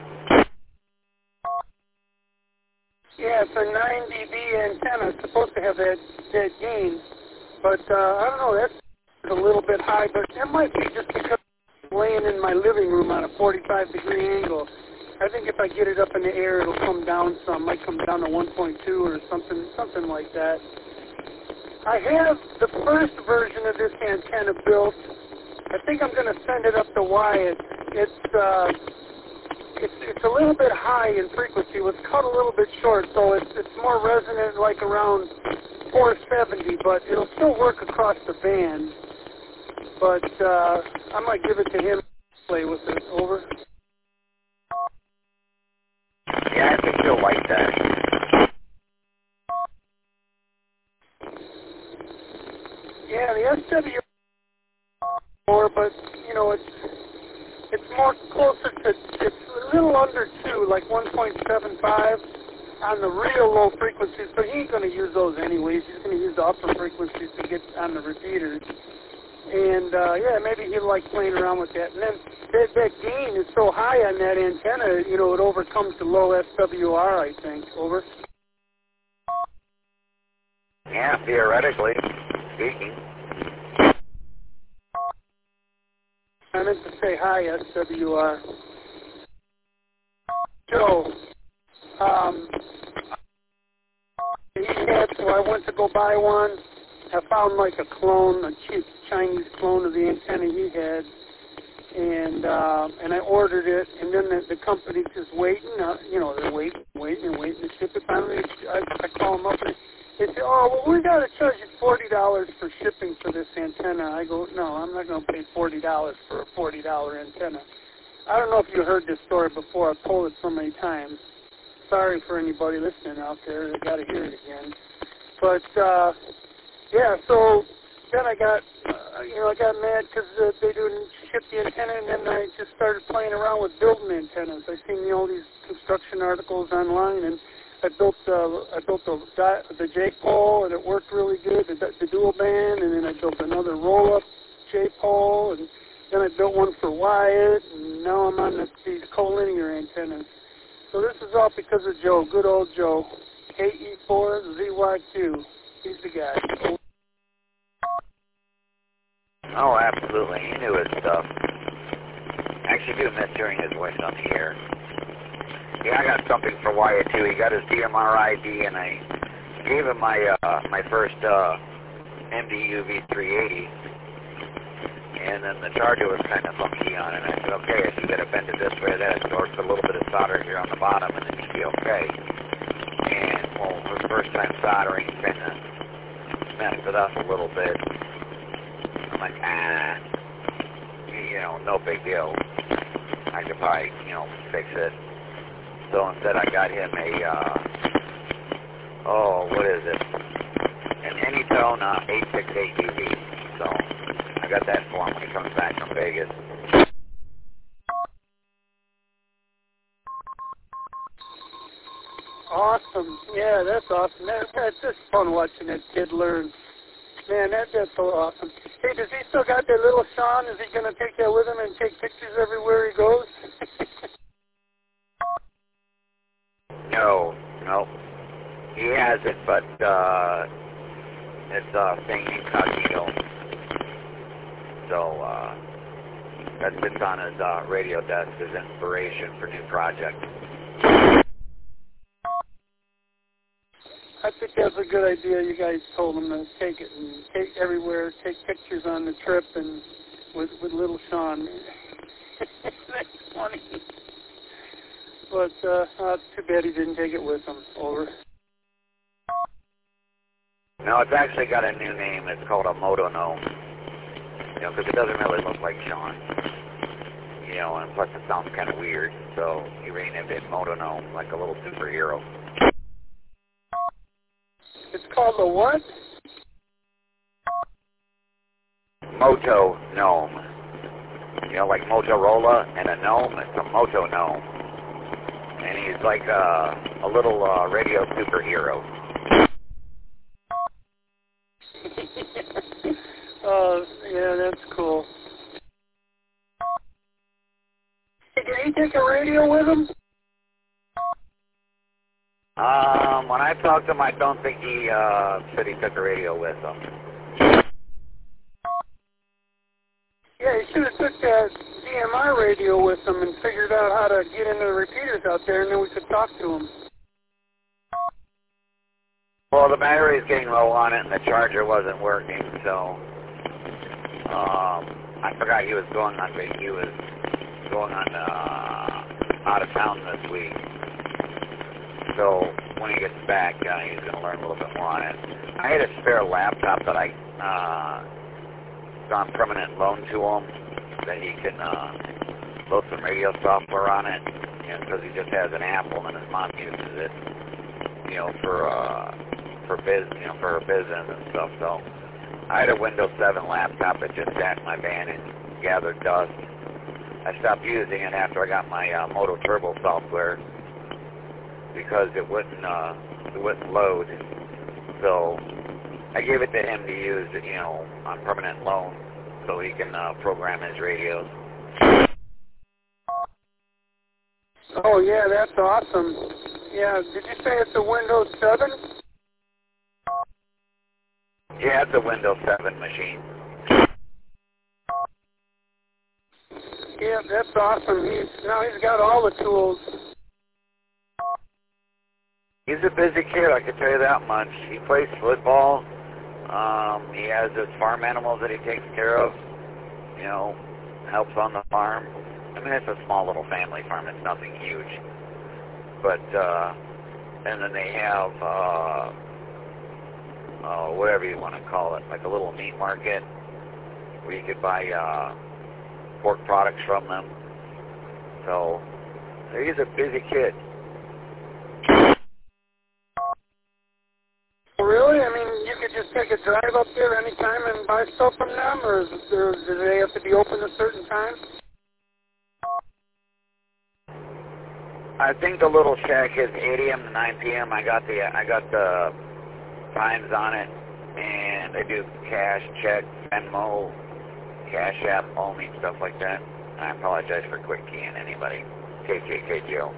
Yeah, it's a nine D B antenna. It's supposed to have that, that gain, but uh, I don't know, that's a little bit high, but that might be just because I'm laying in my living room on a forty-five degree angle. I think if I get it up in the air, it'll come down some. Might come down to one point two or something, something like that. I have the first version of this antenna built. I think I'm going to send it up to Wyatt. It's uh, it's it's a little bit high in frequency. It was cut a little bit short, so it's it's more resonant, like around four seventy, but it'll still work across the band. But uh, I might give it to him to play with it. Over. Yeah, I think you'll like that. Yeah, the S W more, but you know it's it's more closer to it's a little under two, like one point seven five on the real low frequencies. But he ain't going to use those anyways. He's going to use the upper frequencies to get on the repeaters. And uh, yeah, maybe he'll like playing around with that. And then that, that gain is so high on that antenna, you know, it overcomes the low S W R, I think. Over. Yeah, theoretically speaking. I meant to say hi, S W R. Joe, um, he had, so I went to go buy one. I found like a clone, a cheap Chinese clone of the antenna he had, and uh, and I ordered it, and then the, the company's just waiting, uh, you know, they're waiting, waiting, and waiting to ship it. Finally, I, I call them up, and they say, oh, well, we got to charge you forty dollars for shipping for this antenna. I go, no, I'm not going to pay forty dollars for a forty dollar antenna. I don't know if you heard this story before. I've told it so many times. Sorry for anybody listening out there. They got to hear it again. But, uh, yeah, so then I got, uh, you know, I got mad because uh, they didn't ship the antenna, and then I just started playing around with building antennas. I seen, you know, all these construction articles online, and I built uh, I built the the J pole, and it worked really good. The, the dual band, and then I built another roll up J-pole, and then I built one for Wyatt, and now I'm on the, these collinear antennas. So this is all because of Joe, good old Joe. K E four Z Y Q. He's the guy. Oh, absolutely. He knew his stuff. I actually do miss hearing his voice on the air. Yeah, I got something for Wyatt, too. He got his D M R I D, and I gave him my uh, my first uh, M D U V three eighty. And then the charger was kind of funky on it. And I said, okay, if you got to bend it this way or that, or put a little bit of solder here on the bottom, and then you'll be okay. And, well, for the first time soldering, kind of messed it up a little bit. I'm like, ah, you know, no big deal. I could probably, you know, fix it. So instead I got him a, uh, oh, what is it? An Anytone uh, eight sixty-eight U V. So I got that for him when he comes back from Vegas. Awesome. Yeah, that's awesome. That, that's just fun watching that kid learn. Man, that, that's so awesome. Hey, does he still got that little Sean? Is he going to take that with him and take pictures everywhere he goes? No, no. He has it, but uh, it's uh, thing incognito. So uh, that sits on his uh, radio desk as inspiration for new projects. I think that's a good idea. You guys told him to take it and take everywhere, take pictures on the trip, and with with little Sean. That's funny. But uh, uh, too bad he didn't take it with him. Over. No, it's actually got a new name. It's called a Moto Gnome. You know, because it doesn't really look like Sean. You know, and plus it sounds kind of weird. So he renamed it Moto Gnome, like a little superhero. It's called a what? Moto Gnome. You know, like Motorola and a gnome. It's a Moto Gnome. And he's like a, a little uh, radio superhero. Oh, yeah, that's cool. Hey, did he take a radio with him? Um, when I talked to him, I don't think he uh, said he took a radio with him. Yeah, he should have took that D M R radio with him and figured out how to get into the repeaters out there, and then we could talk to him. Well, the battery's getting low on it, and the charger wasn't working, so um, I forgot he was going on. He was going on uh, out of town this week. So when he gets back, uh, he's going to learn a little bit more on it. I had a spare laptop that I uh, on permanent loan to him that he can uh, load some radio software on it, you know, because he just has an Apple and his mom uses it, you know, for uh, for biz, you know, for her business and stuff. So I had a Windows seven laptop that just sat in my van and gathered dust. I stopped using it after I got my uh, Moto Turbo software, because it wouldn't uh, it wouldn't load. So I gave it to him to use, you know, on permanent loan, so he can uh, program his radios. Oh yeah, that's awesome. Yeah, did you say it's a Windows seven? Yeah, it's a Windows seven machine. Yeah, that's awesome. He's now he's got all the tools. He's a busy kid, I can tell you that much. He plays football. Um, he has his farm animals that he takes care of. You know, helps on the farm. I mean, it's a small little family farm. It's nothing huge. But, uh, and then they have, uh, uh, whatever you want to call it, like a little meat market where you could buy, uh, pork products from them. So, he's a busy kid. Really? I mean, you could just take a drive up there anytime and buy stuff from them, or is there, do they have to be open at certain times? I think the little shack is eight a.m. to nine p.m. I got the I got the times on it, and they do cash, check, Venmo, Cash App only, stuff like that. And I apologize for quick keying anybody. K K K Joe.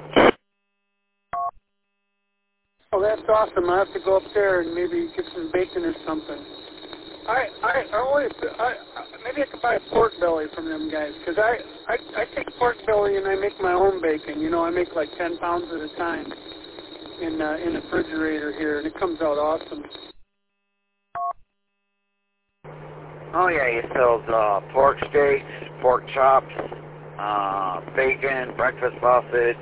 Oh, that's awesome. I have to go up there and maybe get some bacon or something. I I, I always I, I maybe I could buy a pork belly from them guys, because I, I I take pork belly and I make my own bacon. You know, I make like ten pounds at a time in uh, in the refrigerator here, and it comes out awesome. Oh yeah, he sells uh, pork steaks, pork chops, uh, bacon, breakfast sausage.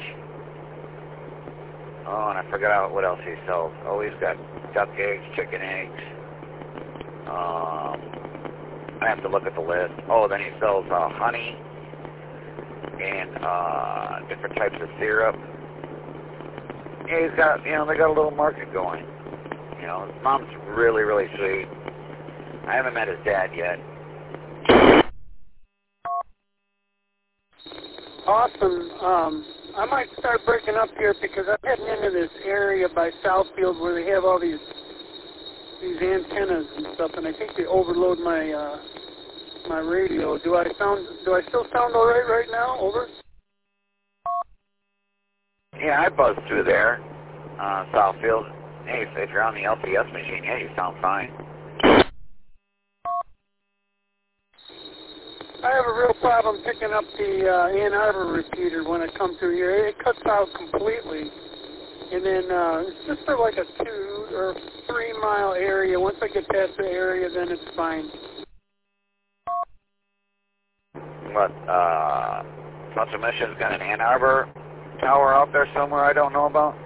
Oh, and I forgot what else he sells. Oh, he's got duck eggs, chicken eggs. Um, I have to look at the list. Oh, then he sells uh, honey and uh, different types of syrup. Yeah, he's got, you know, they got a little market going. You know, his mom's really, really sweet. I haven't met his dad yet. Awesome. Um, I might start breaking up here because I'm heading into this area by Southfield where they have all these these antennas and stuff, and I think they overload my uh, my radio. Do I sound? Do I still sound all right right now? Over. Yeah, I buzzed through there, uh, Southfield. Hey, if, if you're on the L T S machine, yeah, you sound fine. I have a real problem picking up the uh, Ann Arbor repeater when I come through here. It cuts out completely. And then uh, it's just for like a two or three mile area. Once I get past the area, then it's fine. What, uh, Central Mission's got an Ann Arbor tower out there somewhere I don't know about?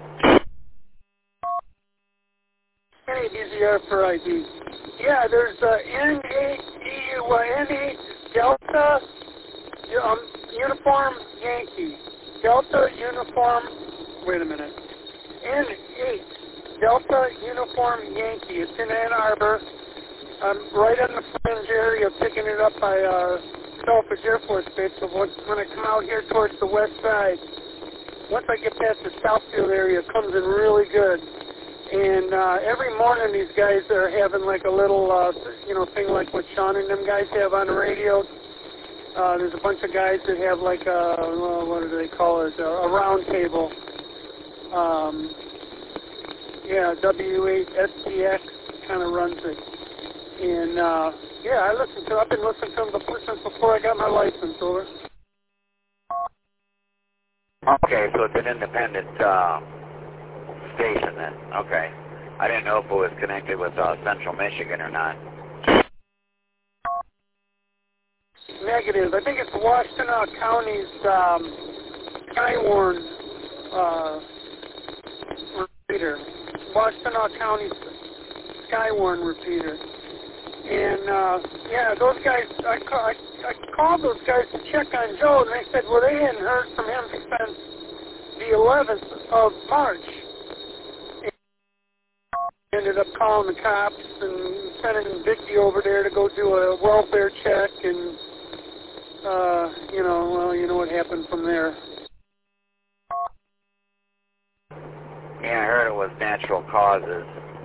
Hey, D Z R for I D. Yeah, there's uh, N eight N eight Delta um, Uniform Yankee. Delta Uniform, wait a minute. N eight Delta Uniform Yankee. It's in Ann Arbor. I'm right on the fringe area, picking it up by uh, Selfridge Air Force Base. So when I come out here towards the west side, once I get past the Southfield area, it comes in really good. And uh, every morning these guys are having like a little, uh, you know, thing like what Sean and them guys have on the radio. Uh, there's a bunch of guys that have like a, well, what do they call it, a, a round table. Um, yeah, W eight S T X kind of runs it. And, uh, yeah, I listen to, I've been listening to them before, since before I got my license, over. Okay, so it's an independent, uh, station then. Okay. I didn't know if it was connected with uh, Central Michigan or not. Negative. I think it's Washtenaw County's um, Skywarn uh, repeater. Washtenaw County's Skywarn repeater. And, uh, yeah, those guys, I, ca- I, I called those guys to check on Joe, and they said, well, they hadn't heard from him since the eleventh of March. Ended up calling the cops and sending Vicky over there to go do a welfare check, and uh, you know, well, you know what happened from there. Yeah, I heard it was natural causes.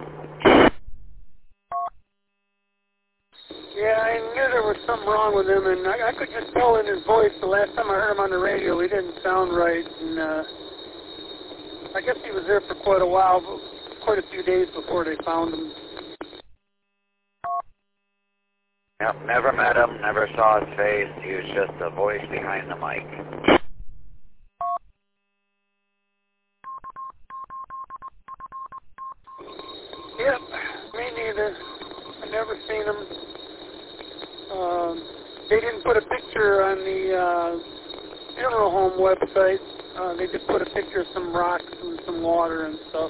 Yeah, I knew there was something wrong with him, and I, I could just tell in his voice the last time I heard him on the radio, he didn't sound right, and uh, I guess he was there for quite a while. But quite a few days before they found him. Yep, never met him, never saw his face. He was just a voice behind the mic. Yep, me neither. I never seen him. Um, they didn't put a picture on the uh, funeral home website. Uh, they just put a picture of some rocks and some water and stuff.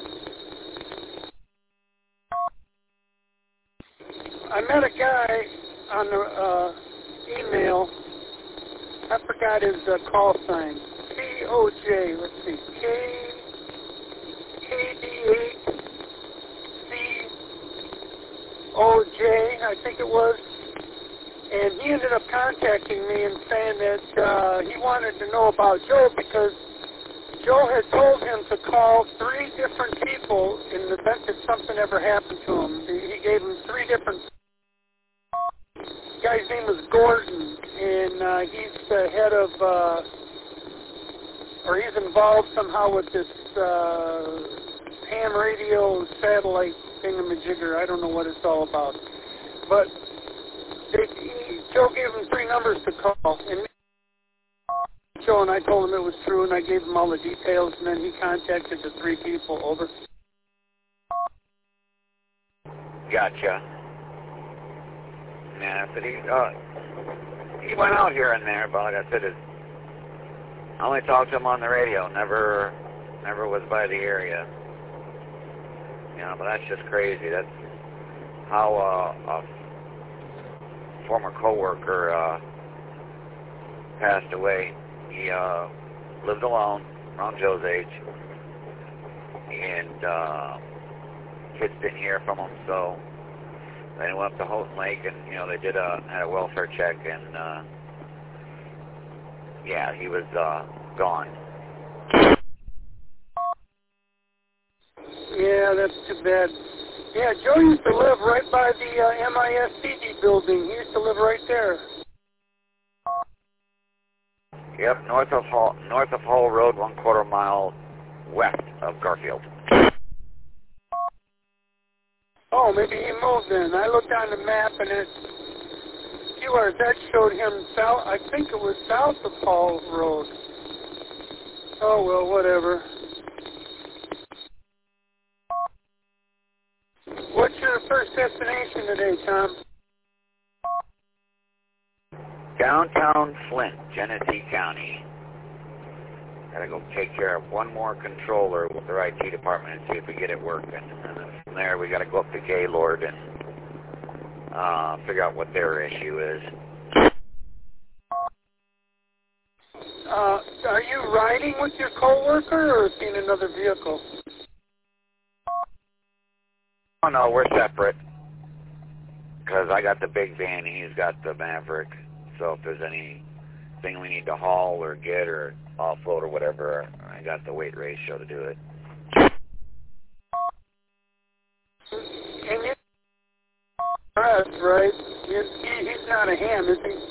I met a guy on the uh, email. I forgot his uh, call sign. C O J. Let's see. K K D eight C O J. I think it was. And he ended up contacting me and saying that uh, he wanted to know about Joe because Joe had told him to call three different people in the event that something ever happened to him. He gave him three different. guy's name is Gordon, and uh, he's the head of, uh, or he's involved somehow with this uh, ham radio satellite thingamajigger. I don't know what it's all about. But they, he, Joe gave him three numbers to call, and Joe and I told him it was true, and I gave him all the details, and then he contacted the three people. Over. Gotcha. Yeah, I said he, uh, he went out here and there, but like I said, it, I only talked to him on the radio, never, never was by the area. You know, but that's just crazy. That's how uh, a former coworker uh, passed away. He uh, lived alone, around Joe's age, and uh, kids didn't hear from him, so they went up to Houghton Lake, and you know they did a had a welfare check, and uh, yeah, he was uh, gone. Yeah, that's too bad. Yeah, Joe used to live right by the uh, M I S C D building. He used to live right there. Yep, north of Hall, north of Hall Road, one quarter mile west of Garfield. Oh, maybe he moved in. I looked on the map, and it Q R Z showed him south. I think it was south of Hall Road. Oh well, whatever. What's your first destination today, Tom? Downtown Flint, Genesee County. Gotta go take care of one more controller with their I T department and see if we get it working. And then from there, we gotta go up to Gaylord and uh, figure out what their issue is. Uh, are you riding with your coworker or in another vehicle? Oh no, we're separate. Because I got the big van, he's got the Maverick. So if there's anything we need to haul or get or offload or whatever, I got the weight ratio to do it. And you us, right? He, he's not a ham, is he?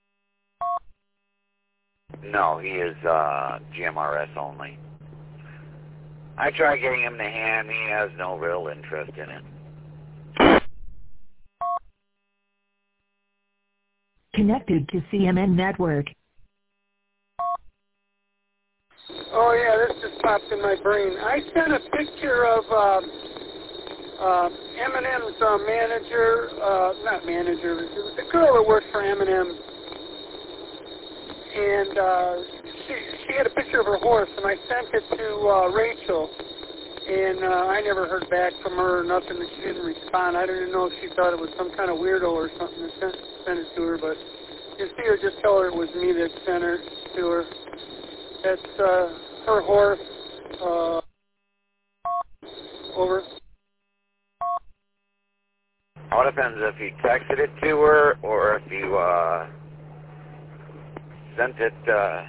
No, he is uh, G M R S only. I tried getting him to ham. He has no real interest in it. Connected to C M N Network. Oh, yeah, this just popped in my brain. I sent a picture of uh, uh, Eminem's uh, manager, uh, not manager, the girl that worked for Eminem. And uh, she, she had a picture of her horse, and I sent it to uh, Rachel. And uh, I never heard back from her or nothing, and she didn't respond. I didn't know if she thought it was some kind of weirdo or something that sent, sent it to her, but you see her, just tell her it was me that sent her to her. That's uh, her horse. Uh, over. All depends if you texted it to her or if you uh, sent it uh,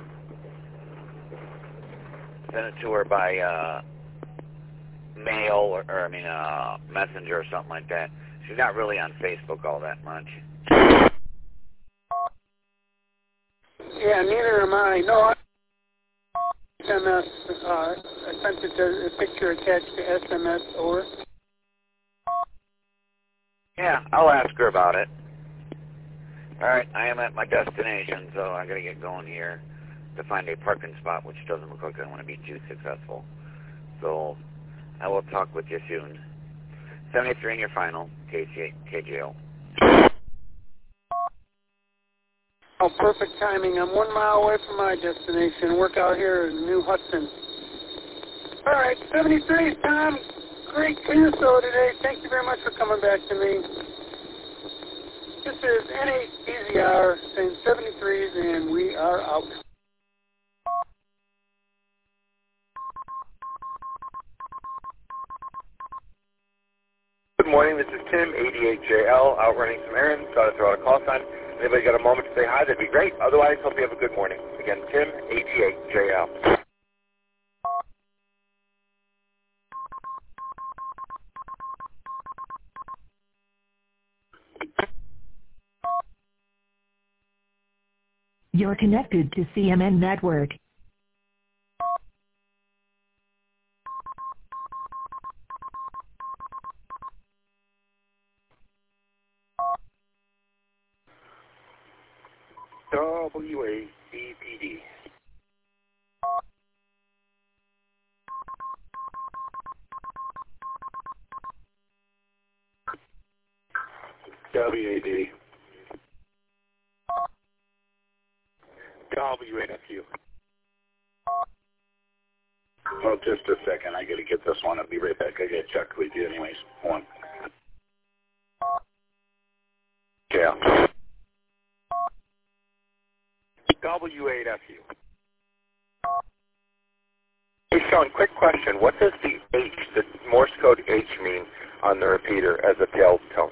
sent it to her by uh, mail or, or I mean uh, messenger or something like that. She's not really on Facebook all that much. Yeah, neither am I. No, I S M S. Uh, I sent it to a picture attached to S M S over. Yeah, I'll ask her about it. All right, I am at my destination, so I got to get going here to find a parking spot, which doesn't look like I want to be too successful. So I will talk with you soon. seventy-three in your final, K J O. Oh, perfect timing. I'm one mile away from my destination. Work out here in New Hudson. All right, seventy-three, Tom. Great clear show today. Thank you very much for coming back to me. This is N eight Easy Hour saying seventy-threes, and we are out. Good morning. This is Tim, eighty-eight J L, out running some errands. Got to throw out a call sign. Anybody got a moment to say hi? That'd be great. Otherwise, hope you have a good morning. Again, Tim, eighty-eight J L. You're connected to C M N Network. W A D P D. W A D. W A F U. Well, just a second. I got to get this one. I'll be right back. I got to check with you anyways. One. Yeah. W eight F U. Hey, Sean, quick question. What does the H, the Morse code H, mean on the repeater as a tail tone?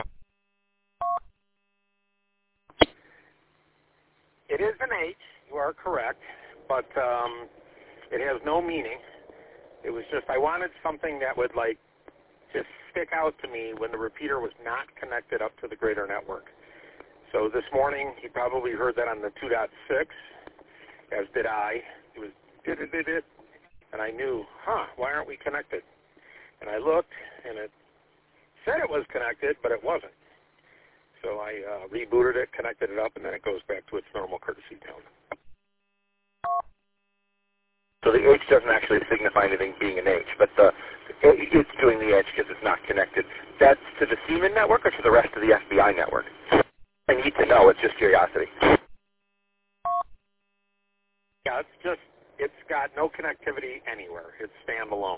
It is an H. You are correct, but um, it has no meaning. It was just I wanted something that would, like, just stick out to me when the repeater was not connected up to the greater network. So this morning, you probably heard that on the two point six, as did I. It was did-it-did-it, and I knew, huh, why aren't we connected? And I looked, and it said it was connected, but it wasn't. So I uh, rebooted it, connected it up, and then it goes back to its normal courtesy tone. So the H doesn't actually signify anything being an H, but the it's doing the H because it's not connected. That's to the Siemens network or to the rest of the F B I network? I need to know. It's just curiosity. Yeah, it's just, it's got no connectivity anywhere. It's standalone.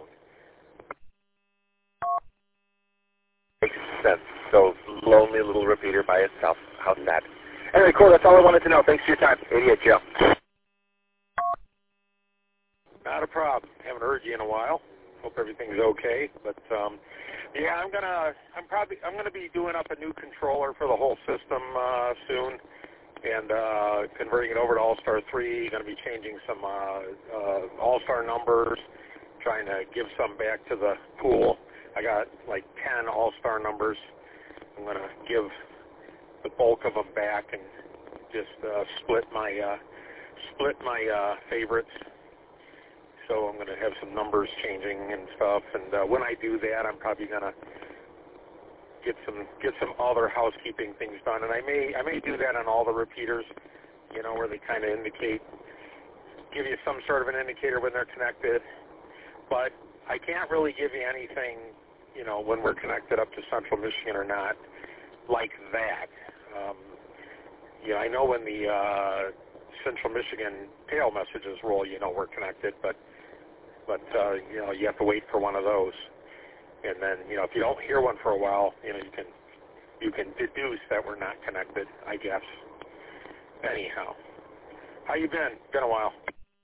Makes sense. So lonely little repeater by itself. How sad. Anyway, cool. That's all I wanted to know. Thanks for your time. eighty-eight Joe. Not a problem. Haven't heard you in a while. Hope everything's okay. But um, yeah, I'm gonna. I'm probably. I'm gonna be doing up a new controller for the whole system uh, soon, and uh, converting it over to All-Star three. Going to be changing some uh, uh, All-Star numbers, trying to give some back to the pool. I got like ten All-Star numbers. I'm going to give the bulk of them back and just uh, split my uh, split my uh, favorites. So I'm going to have some numbers changing and stuff. And uh, when I do that, I'm probably going to get some get some other housekeeping things done. And I may I may do that on all the repeaters, you know, where they kind of indicate, give you some sort of an indicator when they're connected. But I can't really give you anything, you know, when we're connected up to Central Michigan or not, like that. Um, you know, I know when the uh, Central Michigan tail messages roll, you know, we're connected, but but uh, you know, you have to wait for one of those, and then, you know, if you don't hear one for a while, you know, you can you can deduce that we're not connected, I guess. Anyhow, how you been? Been a while.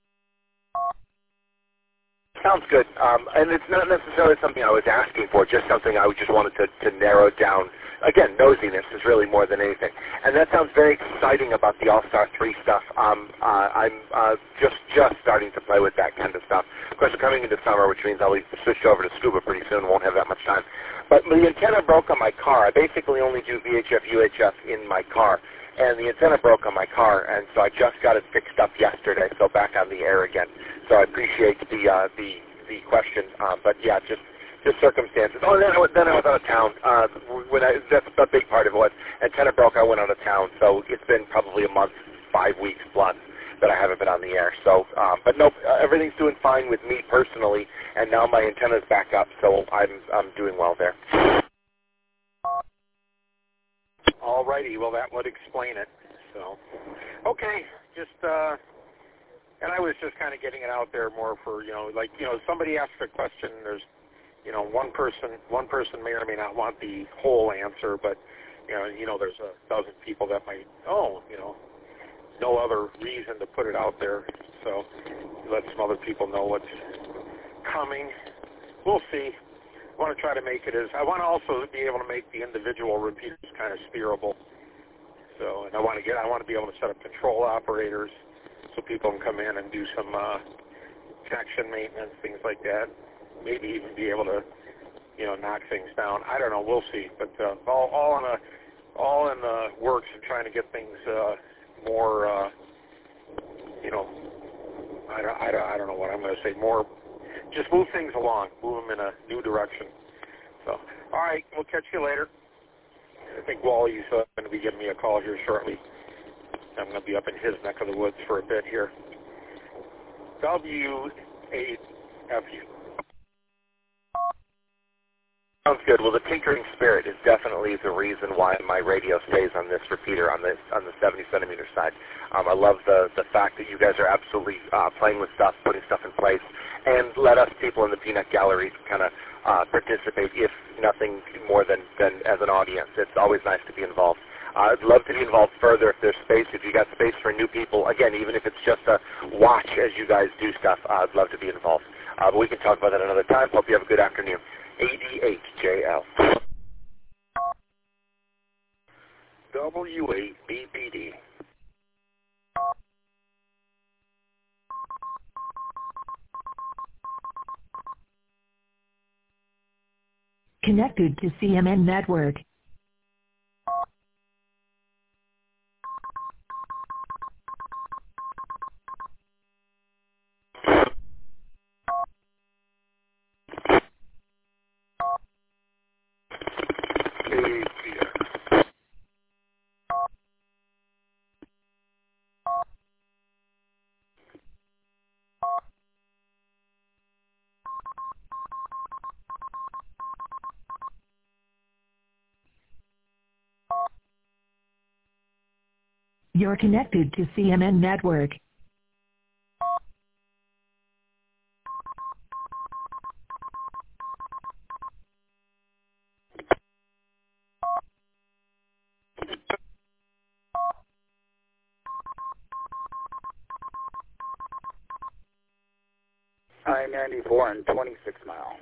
Sounds good. Um, and it's not necessarily something I was asking for, just something I just wanted to, to narrow down. Again, nosiness is really more than anything. And that sounds very exciting about the All-Star three stuff. Um, uh, I'm uh, just just starting to play with that kind of stuff. Of course, we're coming into summer, which means I'll be switched over to Scuba pretty soon. Won't have that much time. But the antenna broke on my car. I basically only do V H F, U H F in my car. And the antenna broke on my car, and so I just got it fixed up yesterday, so back on the air again. So I appreciate the uh, the the question, um, but yeah, just just circumstances. Oh, then I was, then I was out of town. Uh, when I, that's a big part of it was antenna broke. I went out of town, so it's been probably a month, five weeks plus that I haven't been on the air. So, um, but nope, uh, everything's doing fine with me personally, and now my antenna's back up, so I'm I'm doing well there. All righty, well, that would explain it. So, okay, just, uh, and I was just kind of getting it out there more for, you know, like, you know, somebody asked a question, there's, you know, one person, one person may or may not want the whole answer, but, you know, you know, there's a dozen people that might, oh, you know, no other reason to put it out there, so let some other people know what's coming. We'll see. I want to try to make it as, I want to also be able to make the individual repeaters kind of steerable. So, and I want to get, I want to be able to set up control operators so people can come in and do some uh, connection maintenance, things like that. Maybe even be able to, you know, knock things down. I don't know. We'll see. But uh, all, all in a, all in the works of trying to get things uh, more uh, you know, I don't, I don't, I don't know what I'm going to say. More, just move things along, move them in a new direction. So, all right, we'll catch you later. I think Wally's uh, going to be giving me a call here shortly. I'm going to be up in his neck of the woods for a bit here. W eight F U. Sounds good. Well, the tinkering spirit is definitely the reason why my radio stays on this repeater on this on the seventy centimeter side. Um, I love the the fact that you guys are absolutely uh, playing with stuff, putting stuff in place, and let us people in the Peanut Gallery kind of uh, participate, if nothing more than, than as an audience. It's always nice to be involved. Uh, I'd love to be involved further if there's space. If you got space for new people, again, even if it's just a watch as you guys do stuff, uh, I'd love to be involved. Uh, but we can talk about that another time. Hope you have a good afternoon. A D H J L. W eight B P D. Connected to C M N Network. You're connected to C M N Network. I ninety-four and twenty-six mile.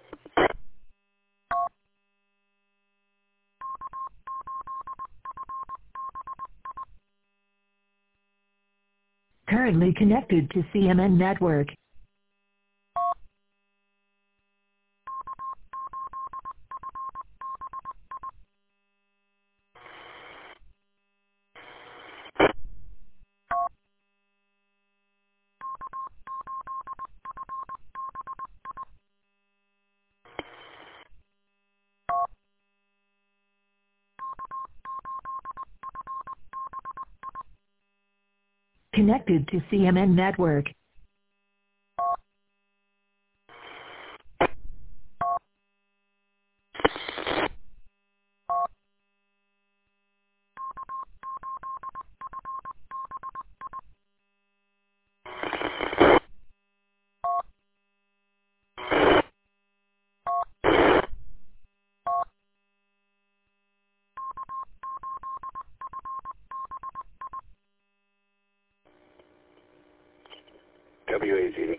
Currently connected to C M N Network. Connected to C M N Network. W A Z D.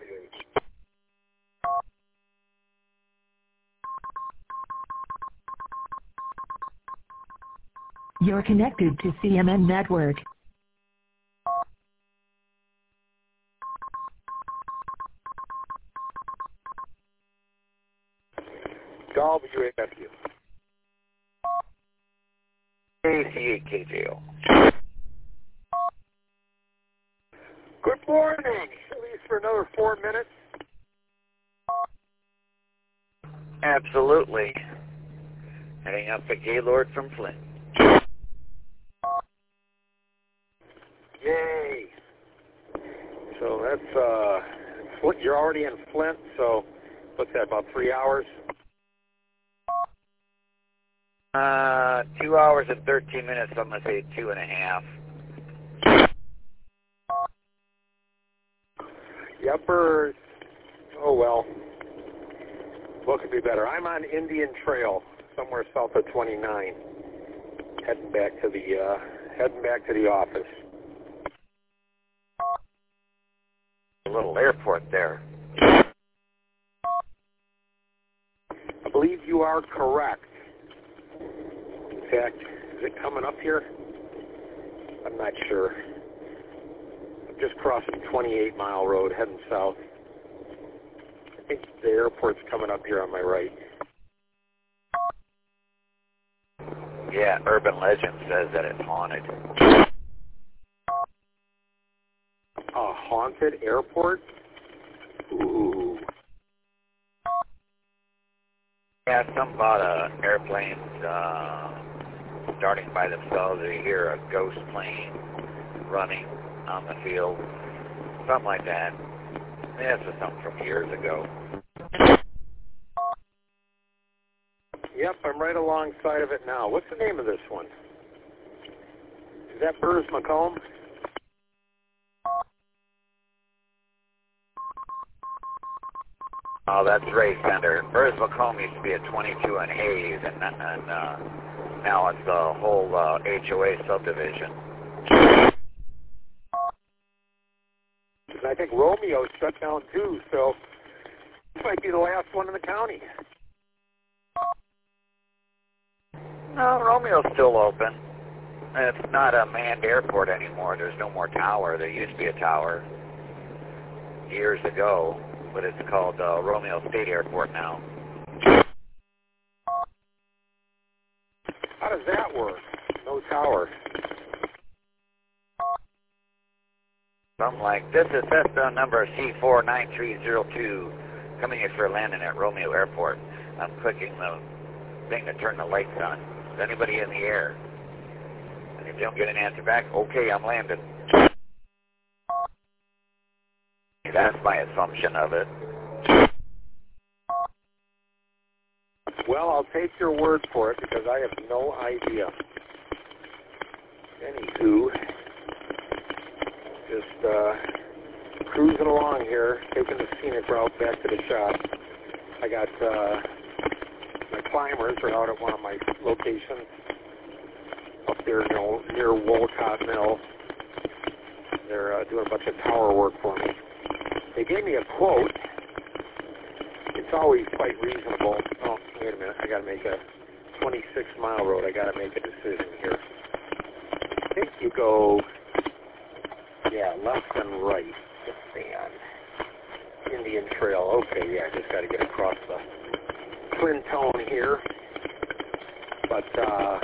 You're connected to C M N Network. W A F U. A C eight K J O. Good morning. At least for another four minutes. Absolutely. Heading up to Gaylord from Flint. Yay. So that's, uh, Flint. You're already in Flint, so what's that, about three hours? Uh, two hours and thirteen minutes, I'm going to say two and a half. The upper, oh well, what could be better? I'm on Indian Trail, somewhere south of twenty-nine, heading back to the, uh, heading back to the office. A little airport there. I believe you are correct. In fact, is it coming up here? I'm not sure. I'm just crossing twenty-eight mile road, heading south. I think the airport's coming up here on my right. Yeah, urban legend says that it's haunted. Oh, haunted airport? Ooh. Yeah, some about uh, airplanes uh, starting by themselves. You hear a ghost plane running on the field, something like that. Yeah, this was something from years ago. Yep, I'm right alongside of it now. What's the name of this one? Is that Burrs McComb? Oh, that's Ray Center. Burrs McComb used to be at twenty-two and Hayes, and, and uh, now it's the whole uh, H O A subdivision. And I think Romeo shut down too, so this might be the last one in the county. No, Romeo's still open. It's not a manned airport anymore. There's no more tower. There used to be a tower years ago, but it's called uh, Romeo State Airport now. How does that work? No tower. Something like, this is Cessna number C four nine three zero two, coming in for landing at Romeo Airport. I'm clicking the thing to turn the lights on. Is anybody in the air? And if you don't get an answer back, okay, I'm landing. That's my assumption of it. Well, I'll take your word for it because I have no idea. Anywho, just uh, cruising along here, taking the scenic route back to the shop. I got uh, my climbers are out at one of my locations up there, you know, near Wolcott Mill. They're uh, doing a bunch of tower work for me. They gave me a quote. It's always quite reasonable. Oh, wait a minute. I got to make a twenty-six mile road. I got to make a decision here. I think you go, yeah, left and right. And Indian Trail. Okay, yeah, I just got to get across the Clintone here. But uh,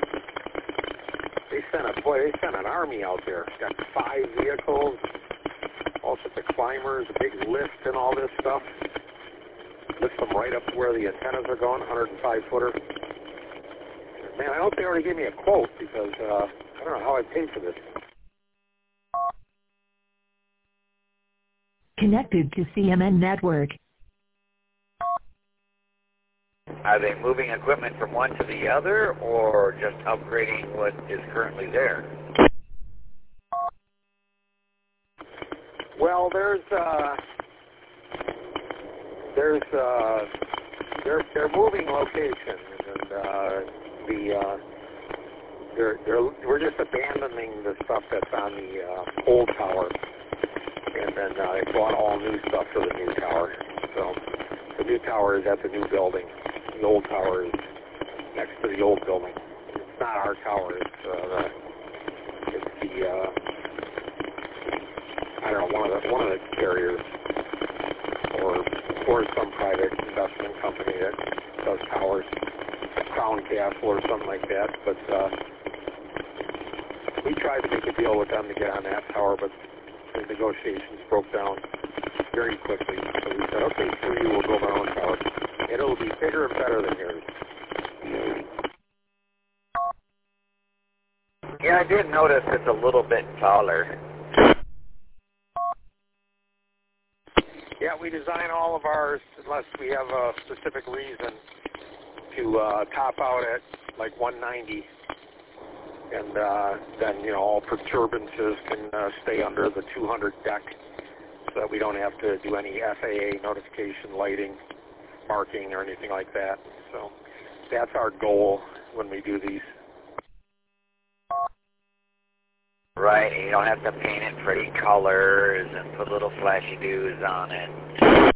they sent a boy. They sent an army out there. Got five vehicles, all sorts of climbers, a big lift, and all this stuff. Lift them right up to where the antennas are going, one hundred five footer. Man, I hope they already gave me a quote because uh, I don't know how I paid for this. Connected to C M N Network. Are they moving equipment from one to the other, or just upgrading what is currently there? Well, there's uh, there's uh, they're they're moving locations, and uh, the uh, they're they're we're just abandoning the stuff that's on the uh, old tower, and then uh, they bought all new stuff for the new tower. So the new tower is at the new building. The old tower is next to the old building. It's not our tower. It's uh, the, it's the uh, I don't know one of the one of the carriers, or or some private investment company that does towers, Crown Castle or something like that. But uh, we tried to make a deal with them to get on that tower, but the negotiations broke down very quickly. So we said, okay, screw you, we'll build our own tower. And it'll be bigger and better than yours. Yeah, I did notice it's a little bit taller. Yeah, we design all of ours unless we have a specific reason to uh, top out at like one ninety. And uh, then, you know, all perturbances can uh, stay under the two hundred deck so that we don't have to do any F A A notification lighting, marking, or anything like that. So that's our goal when we do these. Right, you don't have to paint it pretty colors and put little flashy doos on it.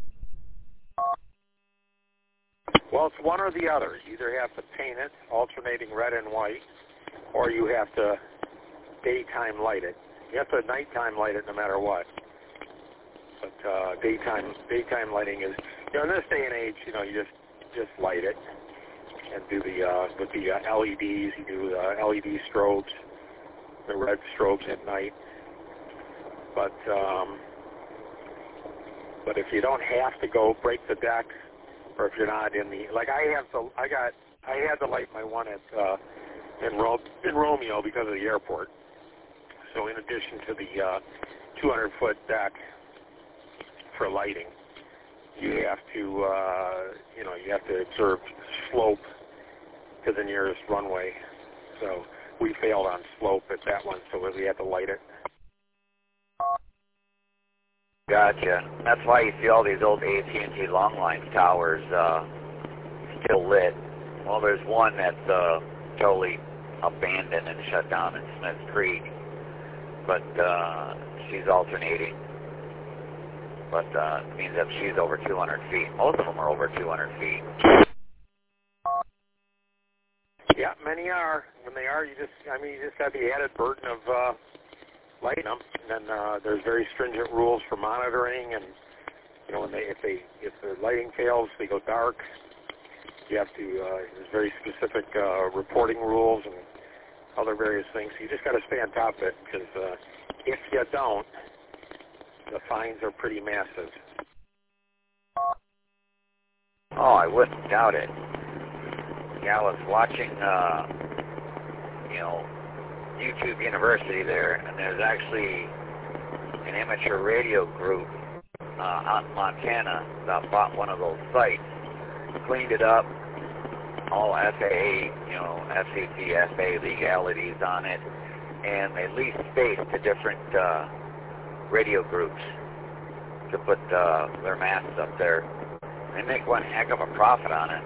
Well, it's one or the other. You either have to paint it, alternating red and white, or you have to daytime light it. You have to nighttime light it no matter what. But uh, daytime daytime lighting is, you know, in this day and age, you know, you just just light it and do the uh, with the uh, L E Ds. You do uh, L E D strobes, the red strobes at night. But um, but if you don't have to go break the deck, or if you're not in the like I have to, I got I had to light my one at uh, in Ro- in Romeo because of the airport. So in addition to the uh, two hundred foot deck for lighting, you have to uh, you know you have to observe slope to the nearest runway. So we failed on slope at that one, so we had to light it. Gotcha. That's why you see all these old A T and T long line towers uh, still lit. Well, there's one that's uh, totally abandoned and shut down in Smith Creek, but uh, she's alternating. But uh, it means that she's over two hundred feet. Most of them are over two hundred feet. Yeah, many are. When they are, you just, I mean, you just have the added burden of uh, lighting them. And then uh, there's very stringent rules for monitoring, and you know, when they, if they, if the lighting fails, they go dark. You have to. Uh, there's very specific uh, reporting rules and other various things. So you just got to stay on top of it, because uh, if you don't, the fines are pretty massive. Oh, I wouldn't doubt it. Yeah, I was watching, uh, you know, YouTube University there, and there's actually an amateur radio group uh, out in Montana that bought one of those sites, cleaned it up, all F A A, you know, F C C, F A A legalities on it, and they leased space to different uh, radio groups to put uh, their masts up there. They make one heck of a profit on it.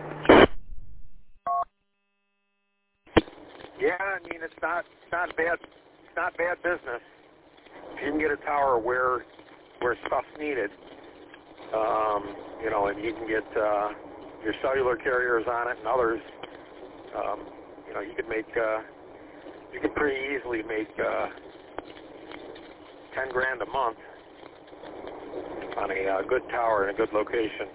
Yeah, I mean, it's not it's not bad it's not bad business. If you can get a tower where where stuff's needed, um, you know, and you can get uh, your cellular carriers on it and others, um, you know, you could make uh, you could pretty easily make uh, ten grand a month on a uh, good tower in a good location.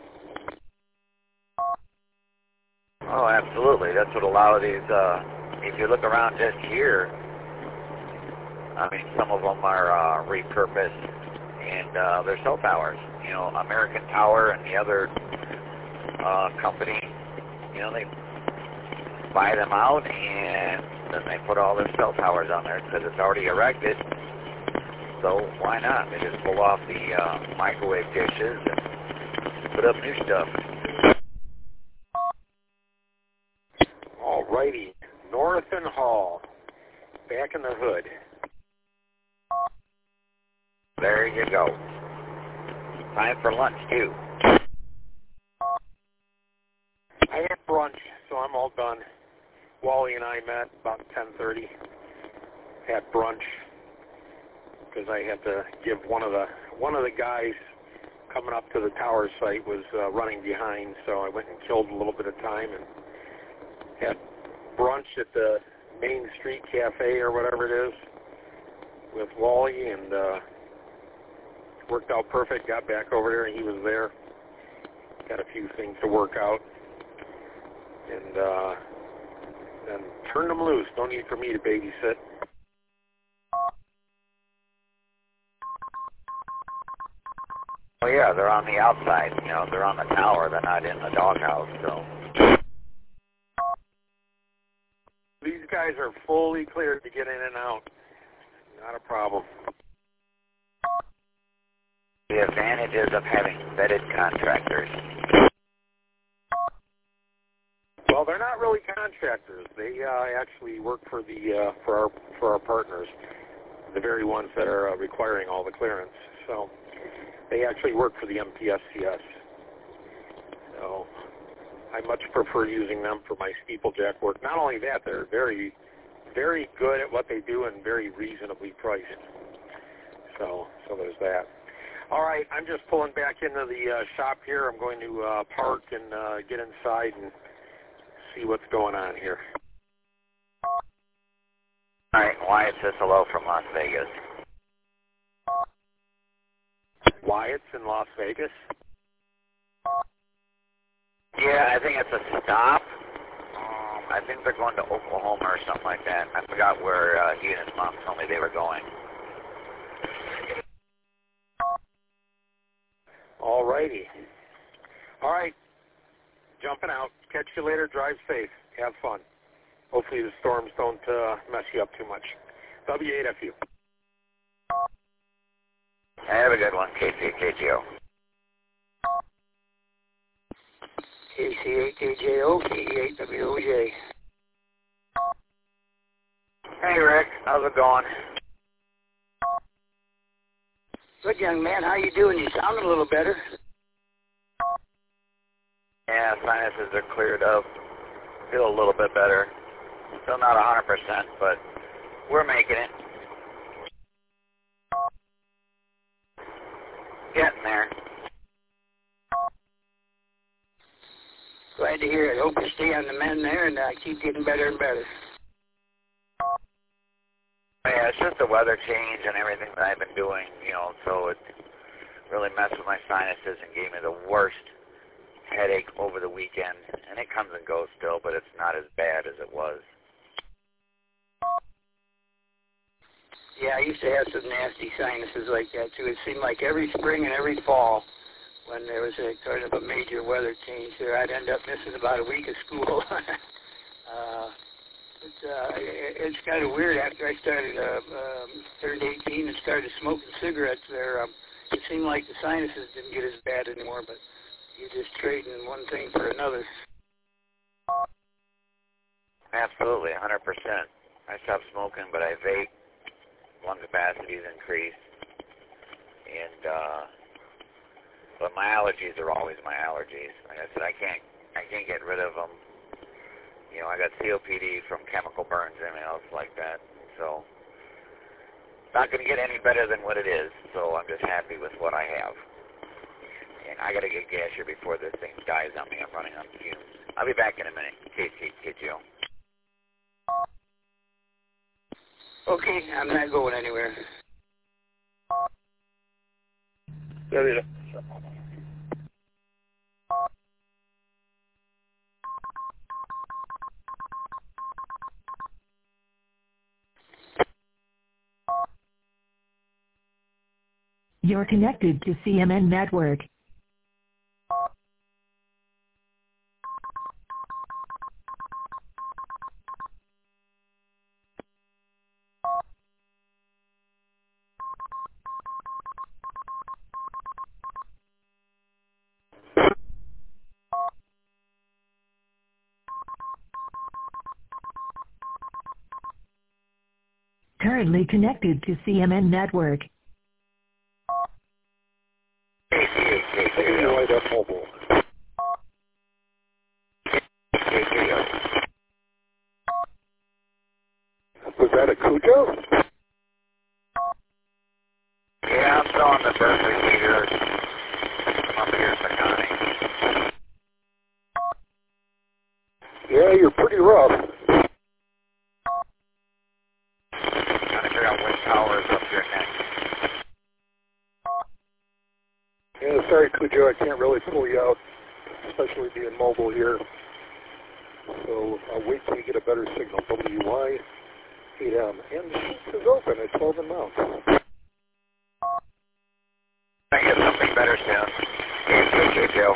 Oh, absolutely. That's what a lot of these. Uh, If you look around just here, I mean, some of them are uh, repurposed, and uh, they're cell towers. You know, American Tower and the other uh, company, you know, they buy them out, and then they put all their cell towers on there because it's already erected. So why not? They just pull off the uh, microwave dishes and put up new stuff. All righty. Northern Hall, back in the hood. There you go. Time for lunch, too. I had brunch, so I'm all done. Wally and I met about ten thirty. Had brunch because I had to give one of the one of the guys coming up to the tower site was uh, running behind, so I went and killed a little bit of time and had brunch at the Main Street Cafe or whatever it is with Wally, and uh, worked out perfect. Got back over there and he was there. Got a few things to work out, and uh, then turned them loose. No need for me to babysit. Oh yeah, they're on the outside. You know, they're on the tower. They're not in the doghouse. So. These guys are fully cleared to get in and out. Not a problem. The advantages of having vetted contractors. Well, they're not really contractors. They uh, actually work for the uh, for our for our partners, the very ones that are uh, requiring all the clearance. So they actually work for the M P S C S. So I much prefer using them for my steeplejack work. Not only that, they're very, very good at what they do and very reasonably priced. So, so there's that. All right, I'm just pulling back into the uh, shop here. I'm going to uh, park and uh, get inside and see what's going on here. All right, Wyatt says hello from Las Vegas. Wyatt's in Las Vegas? Yeah, I think it's a stop. Um, I think they're going to Oklahoma or something like that. I forgot where uh, he and his mom told me they were going. All righty. All right. Jumping out. Catch you later. Drive safe. Have fun. Hopefully the storms don't uh, mess you up too much. W eight F U. Have a good one. K C K J O. K C eight K J O, K E eight W O J. Hey, Rick. How's it going? Good, young man. How you doing? You sound a little better. Yeah, sinuses are cleared up. Feel a little bit better. Still not one hundred percent, but we're making it. Getting there. Glad to hear it. Hope you stay on the mend there and uh, keep getting better and better. Yeah, it's just the weather change and everything that I've been doing, you know, so it really messed with my sinuses and gave me the worst headache over the weekend. And it comes and goes still, but it's not as bad as it was. Yeah, I used to have some nasty sinuses like that, too. It seemed like every spring and every fall when there was a kind of a major weather change there, I'd end up missing about a week of school. uh, but, uh, it, it's kind of weird. After I started, uh, um, turned eighteen and started smoking cigarettes there, um, it seemed like the sinuses didn't get as bad anymore, but you're just trading one thing for another. Absolutely, one hundred percent. I stopped smoking, but I vape. Lung capacity's increased. And, uh, but my allergies are always my allergies. Like I said, I can't, I can't get rid of them. You know, I got C O P D from chemical burns and everything else like that. So, not going to get any better than what it is. So I'm just happy with what I have. And I got to get gas here before this thing dies on me. I'm running on fumes. I'll be back in a minute. K C K J O. Okay, I'm not going anywhere. There you go. You're connected to C M N Network. Currently connected to C M N Network. Mobile. Was that a Cujo? Yeah, I'm still on the Berkeley meter. I'm up here in Pecani. Yeah, you're pretty rough. Trying to figure out which tower is up here next. Yeah, sorry, Cujo, I can't really pull you out, especially being mobile here. So I'll wait till you get a better signal. W Y eight M. And the chute is open at twelve and Mount. I get something better soon. K C K J O.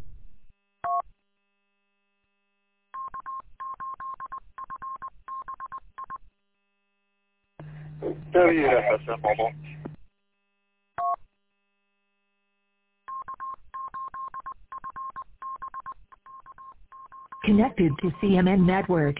W F S M Mobile. Connected to C M N Network.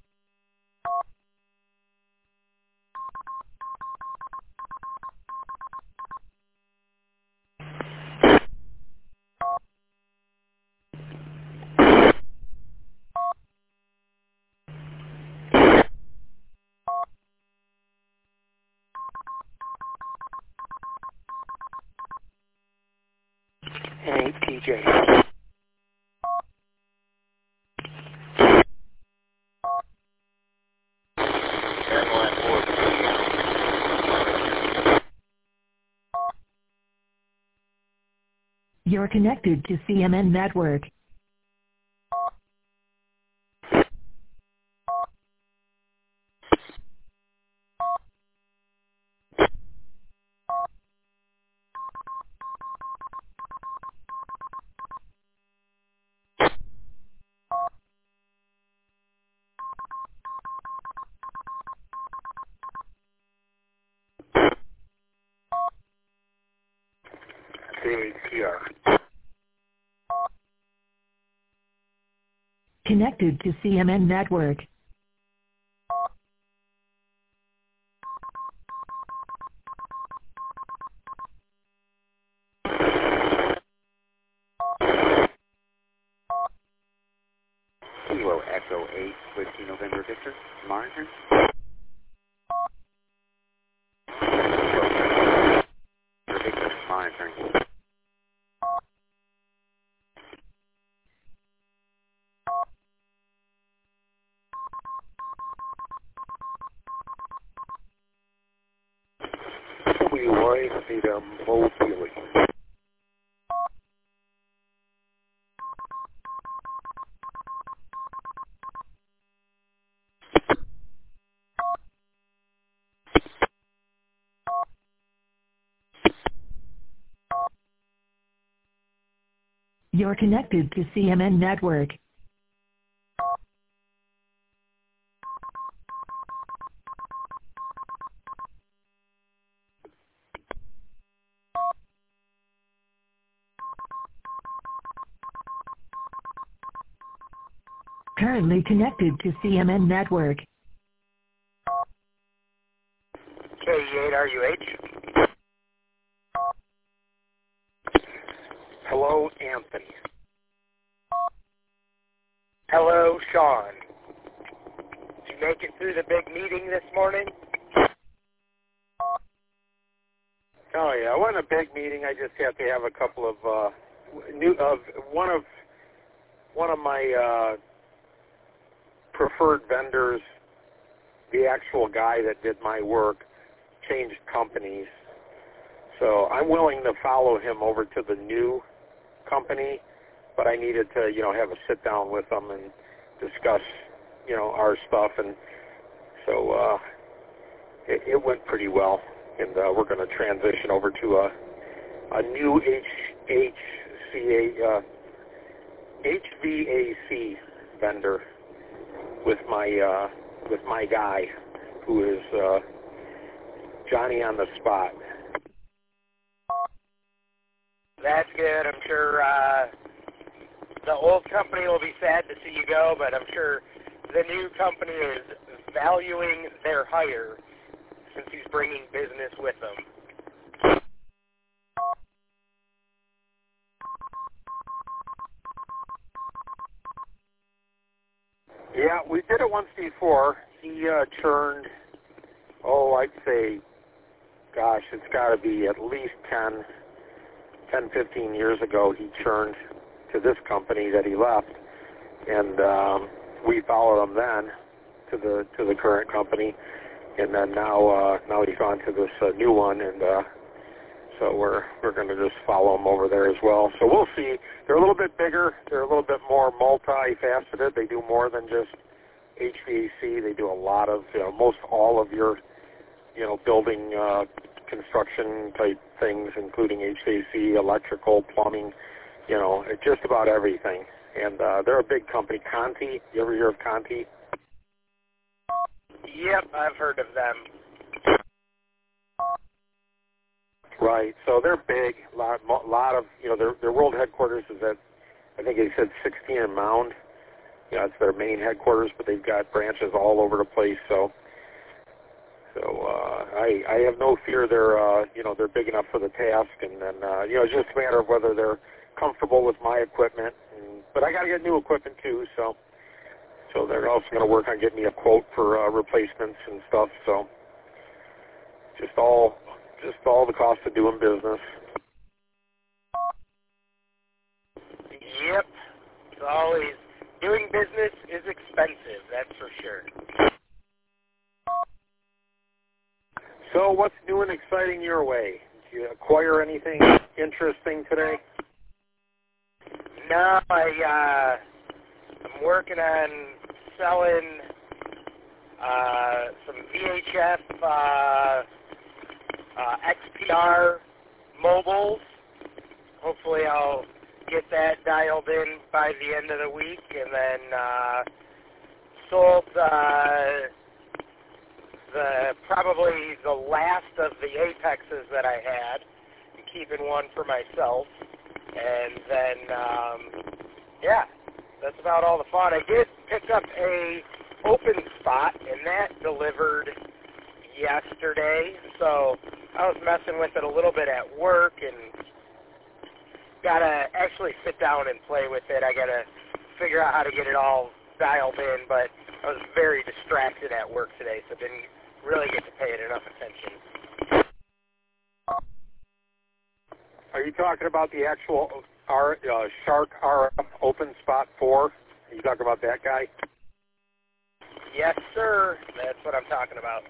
Hey, T J. You're connected to C M N Network. C H C R. Connected to C M N Network. Kilo Echo eight, Whiskey November Victor, monitor. Victor, monitoring. W Y Theta Mobility. You're connected to C M N Network. Currently connected to C M N Network. K E eight R U H. Hello, Anthony. Hello, Sean. Did you make it through the big meeting this morning? Oh yeah, I went a big meeting. I just have to have a couple of uh, new of one of one of my uh, preferred vendors. The actual guy that did my work changed companies, so I'm willing to follow him over to the new company. But I needed to, you know, have a sit down with him and discuss, you know, our stuff, and so uh, it, it went pretty well. And uh, we're going to transition over to a a new H H C A uh, H V A C vendor with my uh, with my guy, who is uh, Johnny on the spot. That's good. I'm sure uh, the old company will be sad to see you go, but I'm sure the new company is valuing their hire since he's bringing business with him. Yeah, we did it once before. He uh, churned, oh, I'd say, gosh, it's got to be at least ten, ten, fifteen years ago. He churned to this company that he left, and um, we followed him then to the to the current company, and then now uh, now he's on to this uh, new one, and uh, so we're we're going to just follow him over there as well. So we'll see. They're a little bit bigger. They're a little bit more multifaceted. They do more than just H V A C. They do a lot of, you know, most all of your, you know, building uh, construction type things, including H V A C, electrical, plumbing, you know, just about everything. And uh, they're a big company. Conti, you ever hear of Conti? Yep, I've heard of them. Right. So they're big. A lot, lot of, you know, their their world headquarters is at, I think they said sixteen in Mound. You know, it's their main headquarters, but they've got branches all over the place. So, so uh, I I have no fear they're uh, you know they're big enough for the task, and then uh, you know it's just a matter of whether they're comfortable with my equipment. And, but I got to get new equipment too, so so they're also going to work on getting me a quote for uh, replacements and stuff. So just all just all the cost of doing business. Yep, it's always doing business is expensive. That's for sure. So what's new and exciting your way? Did you acquire anything interesting today? No, I, uh, I'm working on selling uh, some V H F uh, uh, X P R mobiles. Hopefully I'll get that dialed in by the end of the week, and then uh, sold uh, the probably the last of the Apexes that I had. keeping one for myself. And then, um, yeah, that's about all the fun. I did pick up a open spot, and that delivered yesterday. So I was messing with it a little bit at work and got to actually sit down and play with it. I got to figure out how to get it all dialed in, but I was very distracted at work today, so didn't really get to pay it enough attention. Are you talking about the actual R, uh, Shark R F Open Spot four? Are you talking about that guy? Yes, sir. That's what I'm talking about.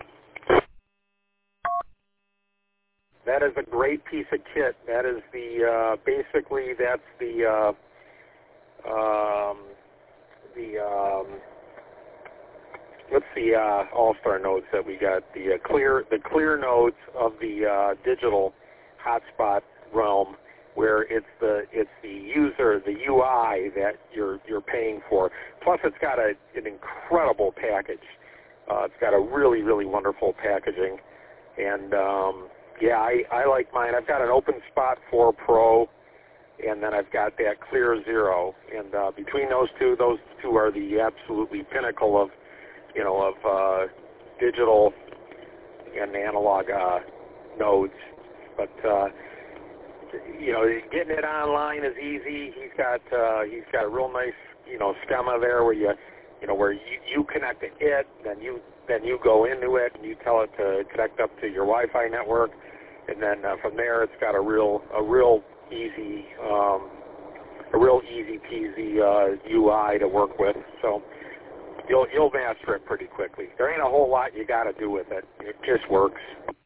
That is a great piece of kit. That is the, uh, basically, that's the, uh, um, the, um, what's the uh, all-star nodes that we got? The uh, clear, the clear nodes of the uh, digital hotspot realm, where it's the it's the user, the U I that you're you're paying for. Plus, it's got a, an incredible package. Uh, it's got a really really wonderful packaging, and um, yeah, I, I like mine. I've got an Open Spot four Pro, and then I've got that Clear Zero, and uh, between those two, those two are the absolutely pinnacle of you know of uh, digital and analog uh, nodes, but. Uh, You know, getting it online is easy. He's got uh, he's got a real nice you know schema there where you you know where you, you connect to it, then you then you go into it and you tell it to connect up to your Wi-Fi network, and then uh, from there it's got a real a real easy um, a real easy peasy uh, U I to work with. So you'll you'll master it pretty quickly. There ain't a whole lot you got to do with it. It just works.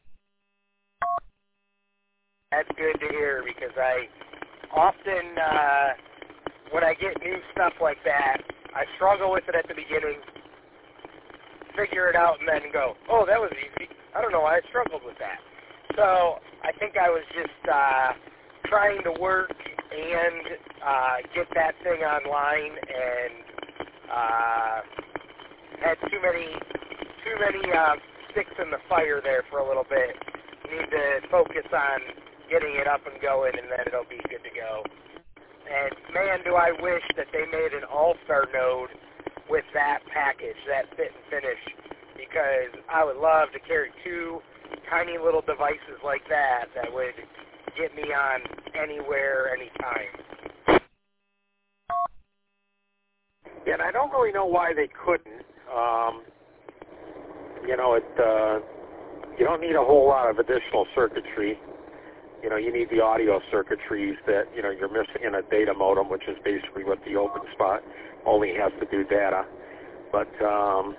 That's good to hear because I often, uh, when I get new stuff like that, I struggle with it at the beginning, figure it out, and then go, oh, that was easy. I don't know why I struggled with that. So I think I was just uh, trying to work and uh, get that thing online and uh, had too many, too many uh, sticks in the fire there for a little bit. Need to focus on getting it up and going, and then it'll be good to go. And man, do I wish that they made an all-star node with that package, that fit and finish, because I would love to carry two tiny little devices like that that would get me on anywhere, anytime. Yeah, and I don't really know why they couldn't. Um, you know, it uh, you don't need a whole lot of additional circuitry. You know, you need the audio circuitries that, you know, you're missing in a data modem, which is basically what the Open Spot only has to do data. But, um,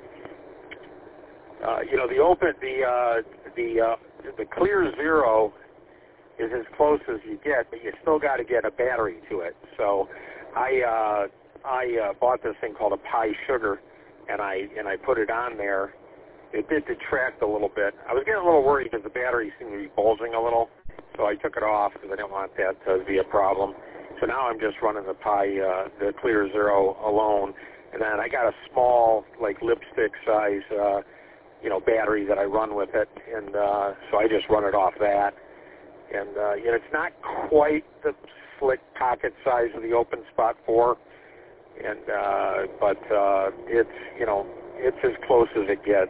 uh, you know, the open, the, uh, the, uh, the Clear Zero is as close as you get, but you still got to get a battery to it. So I, uh, I uh, bought this thing called a Pi Sugar, and I, and I put it on there. It did detract a little bit. I was getting a little worried because the battery seemed to be bulging a little. So I took it off because I didn't want that to be a problem. So now I'm just running the Pi, uh, the Clear Zero alone, and then I got a small, like lipstick size, uh, you know, battery that I run with it, and uh, so I just run it off that. And uh, you know, it's not quite the slick pocket size of the Open Spot four, and uh, but uh, it's you know, it's as close as it gets.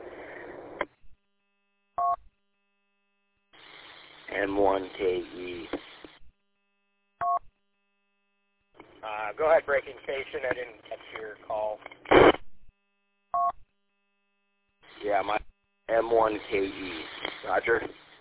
M one K E. Uh, go ahead, breaking station. I didn't catch your call. Yeah, my M one K E. Roger.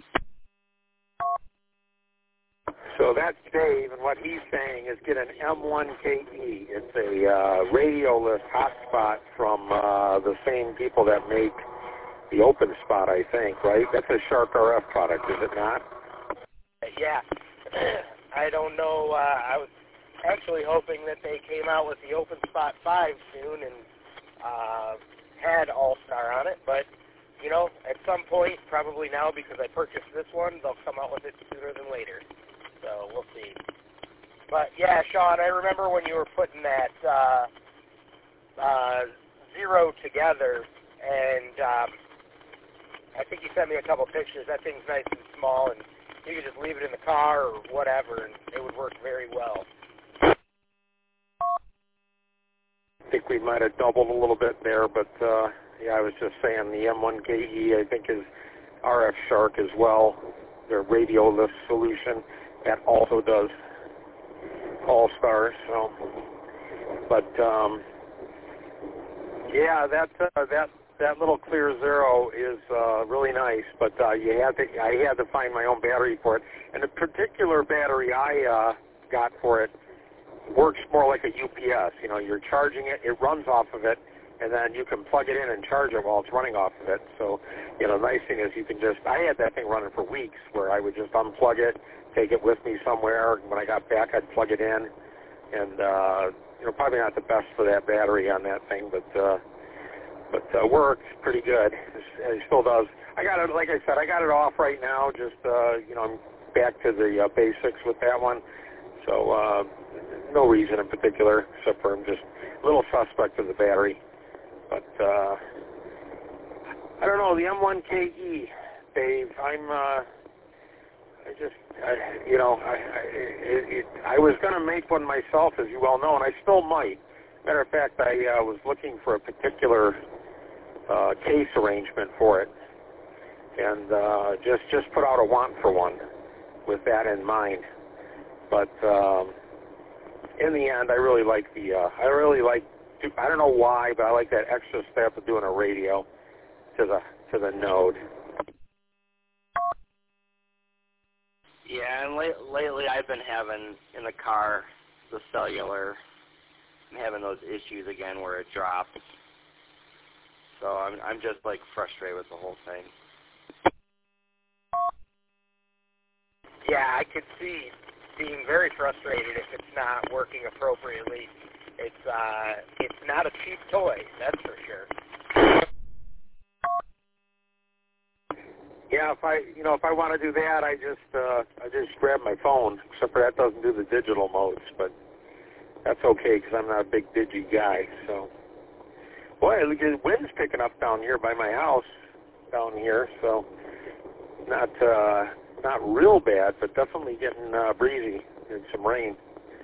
So that's Dave, and what he's saying is get an M one K E. It's a uh, radioless hotspot from uh, the same people that make the Open Spot, I think, right? That's a Shark R F product, is it not? Yeah. I don't know. Uh, I was actually hoping that they came out with the Open Spot five soon and uh, had All-Star on it, but, you know, at some point, probably now because I purchased this one, they'll come out with it sooner than later. So we'll see. But, yeah, Sean, I remember when you were putting that uh, uh, Zero together, and um, I think you sent me a couple pictures. That thing's nice and small, and you could just leave it in the car or whatever, and it would work very well. I think we might have doubled a little bit there, but uh, yeah, I was just saying the M one K E, I think, is R F Shark as well, their radio-less solution that also does All-Stars. So, but um, yeah, that uh, that that little Clear Zero is uh, really nice. But uh, you had to I had to find my own battery for it, and the particular battery I uh, got for it works more like a U P S. You know, you're charging it, it runs off of it, and then you can plug it in and charge it while it's running off of it. So, you know, the nice thing is you can just, I had that thing running for weeks where I would just unplug it, take it with me somewhere. When I got back, I'd plug it in. And, uh, you know, probably not the best for that battery on that thing, but, uh, but uh, works pretty good. It still does. I got it, like I said, I got it off right now. Just, uh, you know, I'm back to the uh, basics with that one. So, uh, no reason in particular, except for I'm just a little suspect of the battery. But, uh, I don't know, the M one K E, Dave, I'm, uh, I just, I, you know, I, I, it, it, I was going to make one myself, as you well know, and I still might. Matter of fact, I uh, was looking for a particular uh, case arrangement for it, and uh, just, just put out a want for one with that in mind. But um, in the end, I really like the, uh, I really like, I don't know why, but I like that extra step of doing a radio to the to the node. Yeah, and late, lately I've been having in the car the cellular. I'm having those issues again where it drops. So I'm I'm just like frustrated with the whole thing. Yeah, I could see being very frustrated if it's not working appropriately. It's uh, it's not a cheap toy, that's for sure. Yeah, if I, you know, if I want to do that, I just, uh, I just grab my phone. Except for that doesn't do the digital modes, but that's okay because I'm not a big digi guy. So, boy, the wind's picking up down here by my house, down here. So, not, uh, not real bad, but definitely getting uh, breezy and some rain.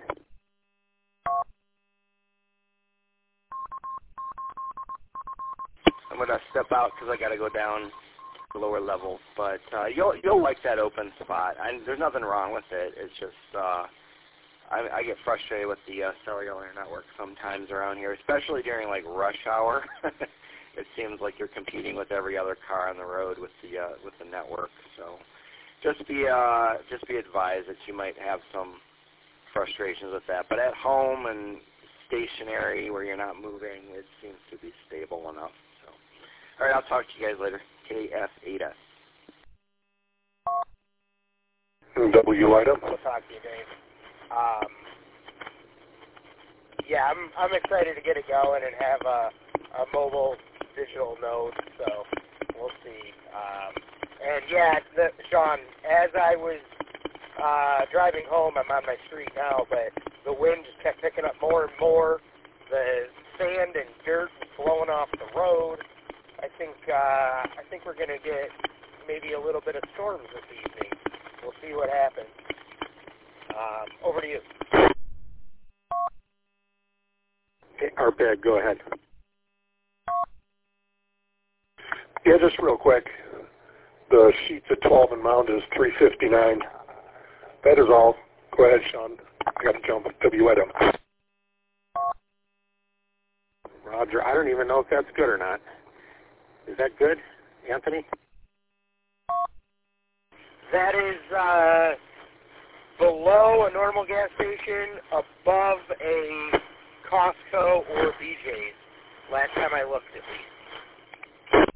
I'm gonna step out because I gotta go down the lower level, but uh, you'll you'll like that open spot. I, there's nothing wrong with it. It's just uh, I, I get frustrated with the uh, cellular network sometimes around here, especially during like rush hour. It seems like you're competing with every other car on the road with the uh, with the network. So just be uh, just be advised that you might have some frustrations with that. But at home and stationary where you're not moving, it seems to be stable enough. So, all right, I'll talk to you guys later. K F eight S. W item. We'll talk to you, Dave. Um, yeah, I'm I'm excited to get it going and have a, a mobile digital node. So we'll see. Um, and yeah, the, Sean, as I was uh, driving home, I'm on my street now, but the wind just kept picking up more and more. The sand and dirt was blowing off the road. I think uh, I think we're going to get maybe a little bit of storms this evening. We'll see what happens. Um, over to you. Okay, Arpad, go ahead. Yeah, just real quick. The sheets at twelve and mount is three fifty-nine. That is all. Go ahead, Sean. I got to jump. W item. Roger. I don't even know if that's good or not. Is that good, Anthony? That is uh, below a normal gas station, above a Costco or B J's. Last time I looked, at least.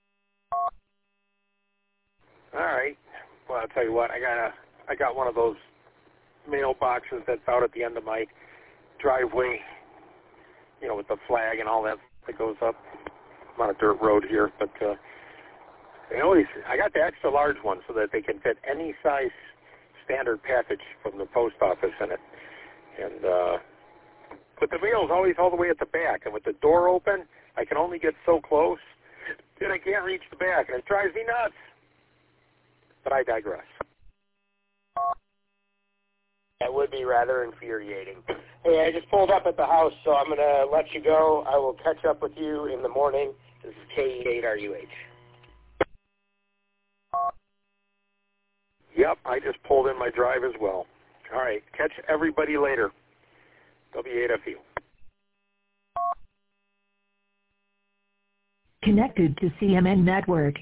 All right. Well, I'll tell you what. I got a, I got one of those mailboxes that's out at the end of my driveway. You know, with the flag and all that that goes up. I'm on a dirt road here, but uh, they always, I got the extra large one so that they can fit any size standard package from the post office in it. And uh, but the mail's always all the way at the back, and with the door open, I can only get so close that I can't reach the back, and it drives me nuts. But I digress. That would be rather infuriating. Hey, I just pulled up at the house, so I'm going to let you go. I will catch up with you in the morning. This is K E eight R U H. Yep, I just pulled in my drive as well. All right, catch everybody later. W eight F U. Connected to C M N Network.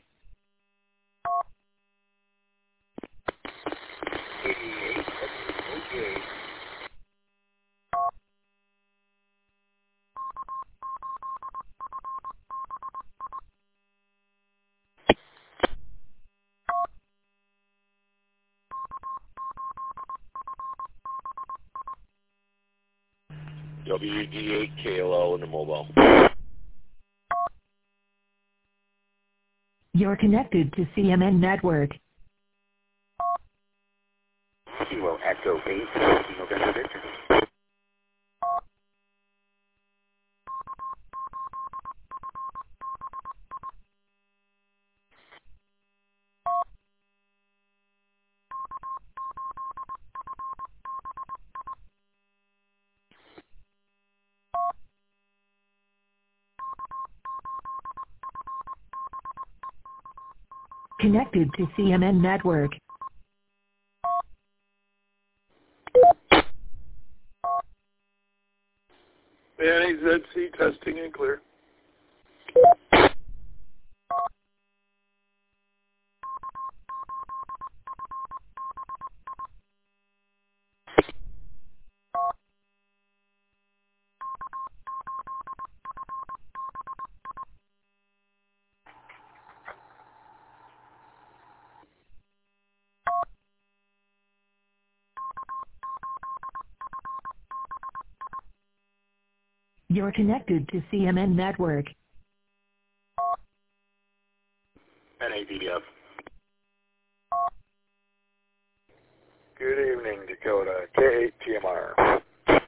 W D eight K L O in the mobile. You're connected to C M N Network. Kilo Echo eight, November Victor. Connected to C M N Network. Manny Z C testing and clear. You're connected to C M N Network. N A D D F. Good evening, Dakota. K eight T M R. What's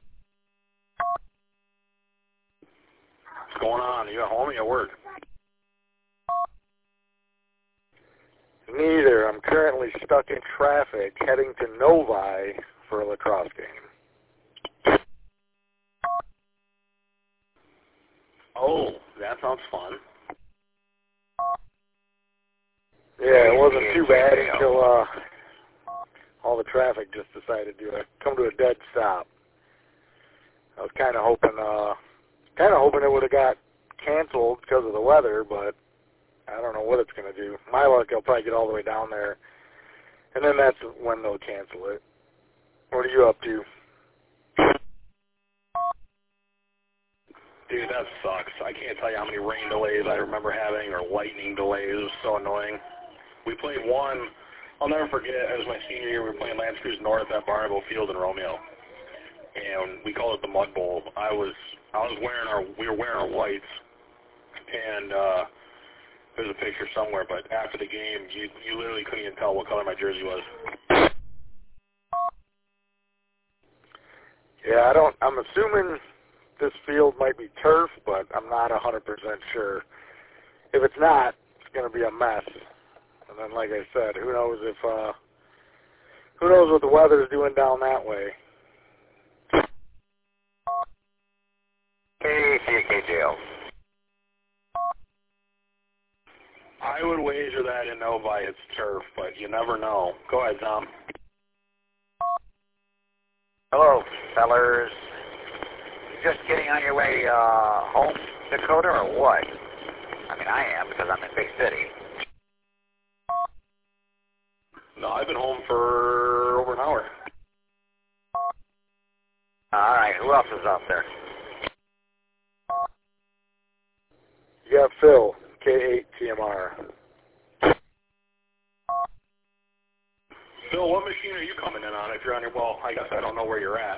going on? Are you at home or you at work? Neither. I'm currently stuck in traffic heading to Novi for a lacrosse game. Oh, that sounds fun. Yeah, it wasn't too bad until uh, all the traffic just decided to uh, come to a dead stop. I was kind of hoping, uh, kind of hoping it would have got canceled because of the weather, but I don't know what it's going to do. My luck, I'll probably get all the way down there, and then that's when they'll cancel it. What are you up to? Dude, that sucks. I can't tell you how many rain delays I remember having or lightning delays. It was so annoying. We played one, I'll never forget, it was my senior year. We were playing Lance Cruz North at Barnable Field in Romeo. And we called it the Mud Bowl. I was I was wearing our, we were wearing our whites. And uh, there's a picture somewhere, but after the game, you, you literally couldn't even tell what color my jersey was. Yeah, I don't, I'm assuming this field might be turf, but I'm not one hundred percent sure. If it's not, it's going to be a mess. And then, like I said, who knows if, uh, who knows what the weather's doing down that way. K C K J L. I would wager that in Novi it's turf, but you never know. Go ahead, Tom. Hello, fellers. Just getting on your way uh, home, Dakota, or what? I mean, I am, because I'm in big city. No, I've been home for over an hour. All right, who else is out there? You got Phil, K eight T M R. Phil, what machine are you coming in on if you're on your, well, I guess I don't know where you're at.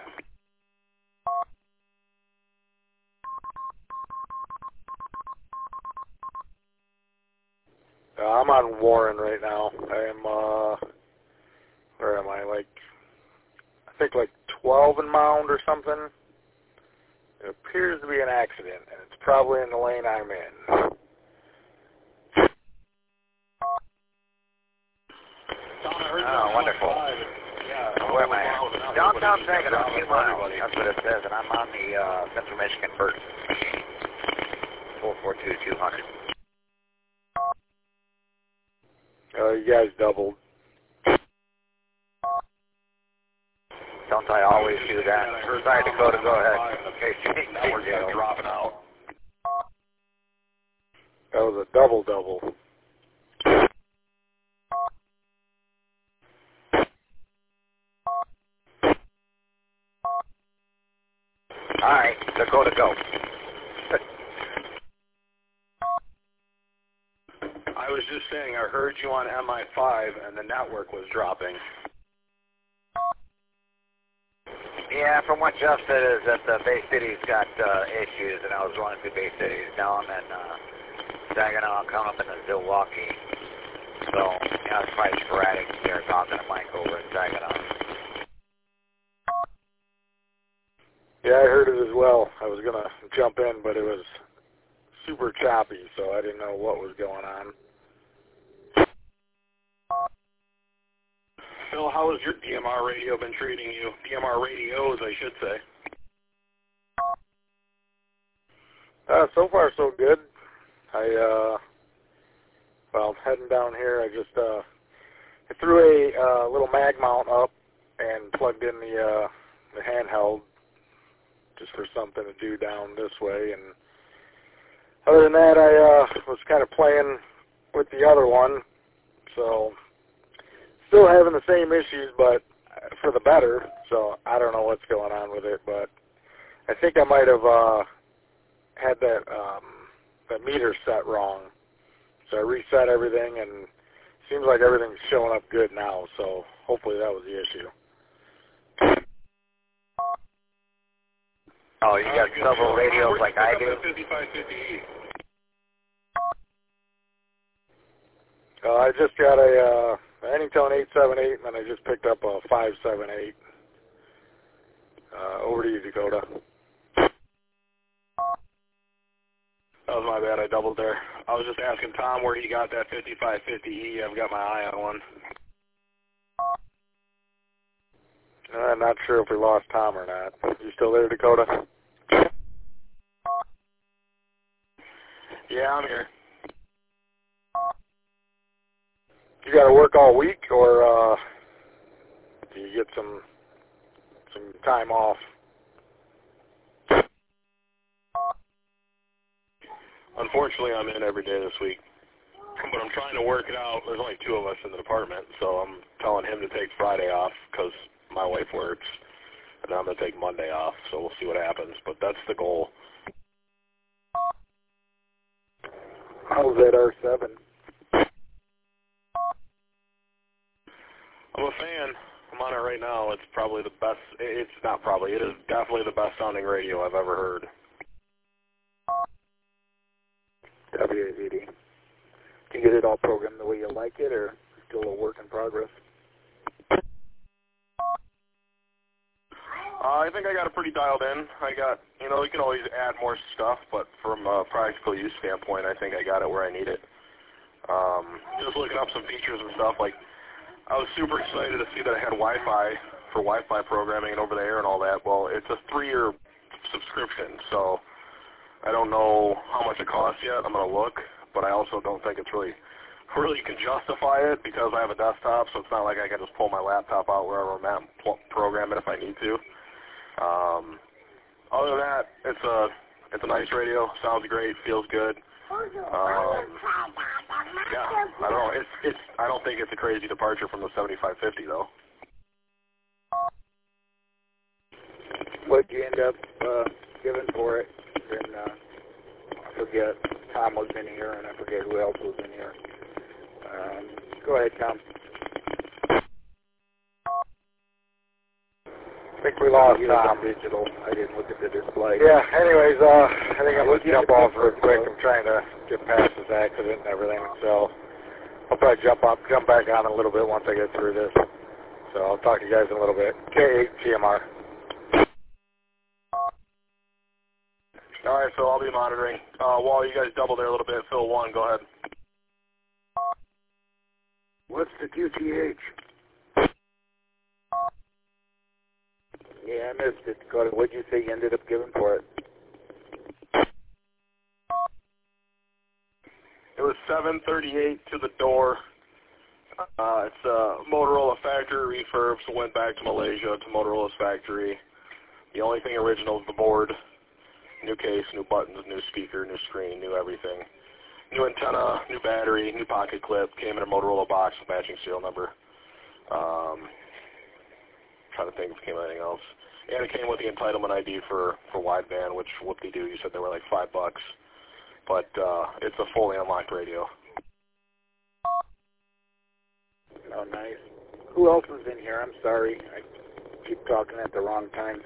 Uh, I'm on Warren right now. I am, uh, where am I? Like, I think like twelve in Mound or something. It appears to be an accident, and it's probably in the lane I'm in. Tom, I heard oh, wonderful. Where am I at? Downtown Saginaw, two miles. That's what it says, and I'm on the uh, Central Michigan Burt machine. four four two, two hundred. Uh, you guys doubled. Don't I always do that? Sorry, Dakota, go ahead. Okay, now we're just dropping out. That was a double-double. All right, Dakota, go. I was just saying, I heard you on M I five, and the network was dropping. Yeah, from what Jeff said is that the Bay City's got uh, issues, and I was running through Bay Cities. Now I'm in uh, Saginaw, I'm coming up in Milwaukee. So, yeah, it's quite sporadic here talking to Mike over in Saginaw. Yeah, I heard it as well. I was going to jump in, but it was super choppy, so I didn't know what was going on. Phil, how has your D M R radio been treating you? D M R radios, I should say. Uh, so far, so good. I, uh, well, heading down here, I just, uh, I threw a uh, little mag mount up and plugged in the, uh, the handheld just for something to do down this way. And other than that, I uh, was kind of playing with the other one. So still having the same issues, but for the better. So I don't know what's going on with it, but I think I might have uh, had that um, that meter set wrong. So I reset everything, and it seems like everything's showing up good now. So hopefully that was the issue. Oh, you got uh, several radios like I do? fifty-five fifty E. Uh, I just got a uh, Anytone eight seven eight, and then I just picked up a five seven eight. Uh, over to you, Dakota. That was my bad. I doubled there. I was just asking Tom where he got that fifty-five fifty E. I've got my eye on one. I'm not sure if we lost Tom or not. You still there, Dakota? Yeah, I'm here. You got to work all week, or uh, do you get some some time off? Unfortunately, I'm in every day this week, but I'm trying to work it out. There's only two of us in the department, so I'm telling him to take Friday off because my wife works, and I'm going to take Monday off, so we'll see what happens, but that's the goal. How's that R seven? I'm a fan. I'm on it right now. It's probably the best. It's not probably. It is definitely the best sounding radio I've ever heard. W A Z D. Can you get it all programmed the way you like it, or still a work in progress? Uh, I think I got it pretty dialed in. I got, you know, you can always add more stuff, but from a practical use standpoint, I think I got it where I need it. Um, just looking up some features and stuff, like, I was super excited to see that I had Wi-Fi for Wi-Fi programming and over the air and all that. Well, it's a three-year subscription, so I don't know how much it costs yet. I'm going to look, but I also don't think it's really, really can justify it because I have a desktop, so it's not like I can just pull my laptop out wherever I'm at and pl- program it if I need to. Um, other than that, it's a it's a nice radio. Sounds great. Feels good. Um, yeah, I don't know. It's it's. I don't think it's a crazy departure from the seventy-five fifty though. What'd you end up uh, giving for it? And uh, I forget. Tom was in here, and I forget who else was in here. Um, go ahead, Tom. I think we lost Tom. Digital. I didn't look at the display. Yeah, anyways, uh, I think I'm going to jump off real quick. I'm trying to get past this accident and everything, so I'll probably jump up, jump back on a little bit once I get through this. So I'll talk to you guys in a little bit. K eight T M R. All right, Phil, I'll be monitoring. Uh, while you guys double there a little bit, Phil one, go ahead. What's the Q T H? I missed it, Dakota. What did you say you ended up giving for it? It was seven thirty-eight to the door. Uh, it's a Motorola factory refurb, so went back to Malaysia to Motorola's factory. The only thing original is the board. New case, new buttons, new speaker, new screen, new everything. New antenna, new battery, new pocket clip. Came in a Motorola box with matching serial number. Um, trying to think if it came with anything else. And it came with the entitlement I D for, for wideband, which whoop-de-doo, you said they were like five bucks. But uh, it's a fully unlocked radio. Oh, nice. Who else is in here? I'm sorry. I keep talking at the wrong time.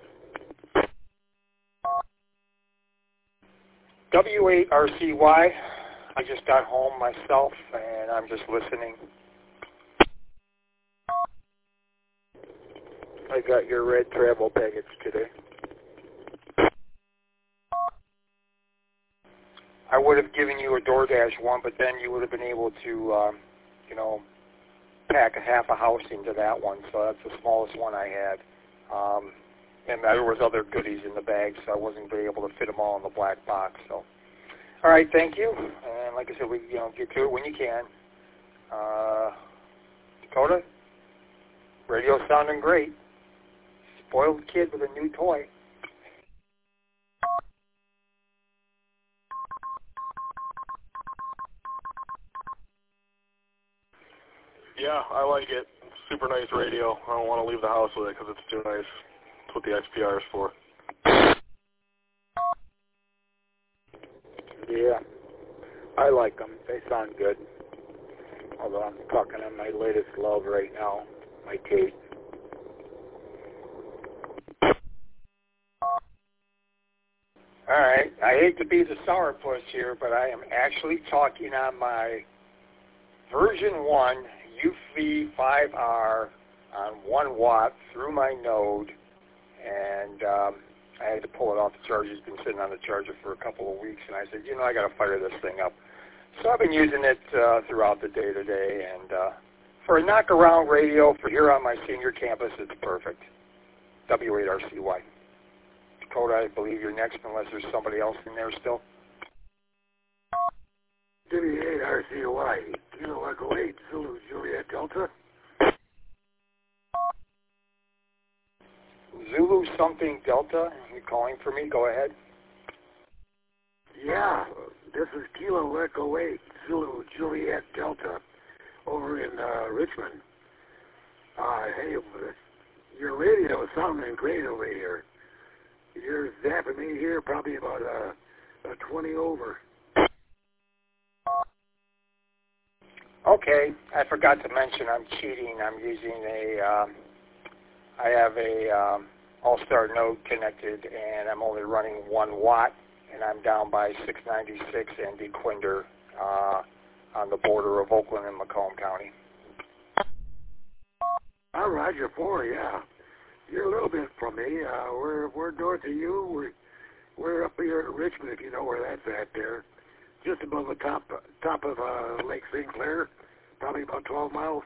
W eight R C Y. I just got home myself, and I'm just listening. I got your red travel package today. I would have given you a DoorDash one, but then you would have been able to, um, you know, pack a half a house into that one. So that's the smallest one I had. Um, and there was other goodies in the bag, so I wasn't really able to fit them all in the black box. So, all right, thank you. And like I said, we you know get to it when you can. Uh, Dakota, radio sounding great. Spoiled kid with a new toy. Yeah, I like it. Super nice radio. I don't want to leave the house with it because it's too nice. That's what the X P R is for. Yeah, I like them. They sound good. Although I'm talking on my latest love right now, my Kate. All right. I hate to be the sourpuss here, but I am actually talking on my version one U F V five R on one watt through my node, and um, I had to pull it off the charger. It's been sitting on the charger for a couple of weeks, and I said, you know, I got to fire this thing up. So I've been using it uh, throughout the day today, and uh, for a knock-around radio for here on my senior campus, it's perfect. W eight R C Y. Dakota, I believe you're next, unless there's somebody else in there still. W eight R C Y, Kilo Echo eight, Zulu Juliet Delta. Zulu something Delta, you calling for me? Go ahead. Yeah, this is Kilo Echo eight, Zulu Juliet Delta, over in uh, Richmond. Uh, hey, your radio is sounding great over here. You're zapping me here probably about uh, a twenty over. Okay, I forgot to mention I'm cheating. I'm using a, um, I have a um, All-Star node connected, and I'm only running one watt, and I'm down by six ninety-six and DeQuinder uh, on the border of Oakland and Macomb County. Oh, Roger four, yeah. You're a little bit from me. Uh, we're we're north of you. We're we're up here at Richmond, if you know where that's at. There, just above the top top of uh, Lake Saint Clair, probably about twelve miles.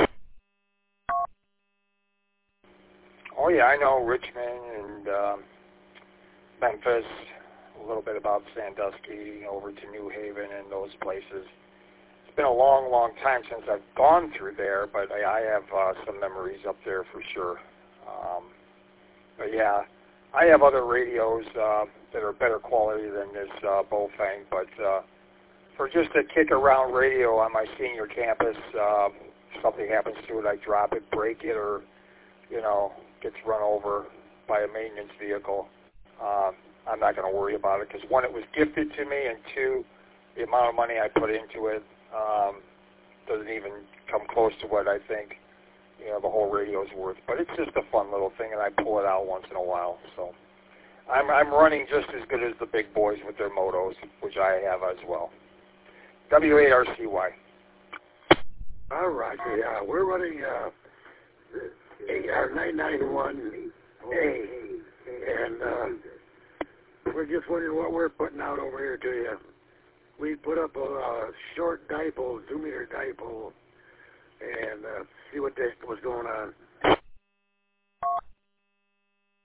Oh yeah, I know Richmond and um, Memphis. A little bit about Sandusky, over to New Haven and those places. It's been a long, long time since I've gone through there, but I, I have uh, some memories up there for sure. Um, but yeah, I have other radios uh, that are better quality than this uh, Bofang, but uh, for just a kick-around radio on my senior campus, uh, if something happens to it, I drop it, break it, or, you know, gets run over by a maintenance vehicle. Um, I'm not going to worry about it because, one, it was gifted to me, and two, the amount of money I put into it um, doesn't even come close to what I think you know, the whole radio's worth. But it's just a fun little thing, and I pull it out once in a while. So I'm, I'm running just as good as the big boys with their motos, which I have as well. W eight R C Y. All right, yeah, we're running uh, A R nine ninety-one A, and uh, we're just wondering what we're putting out over here to you. We put up a uh, short dipole, two-meter dipole, and uh, see what the, what's going on.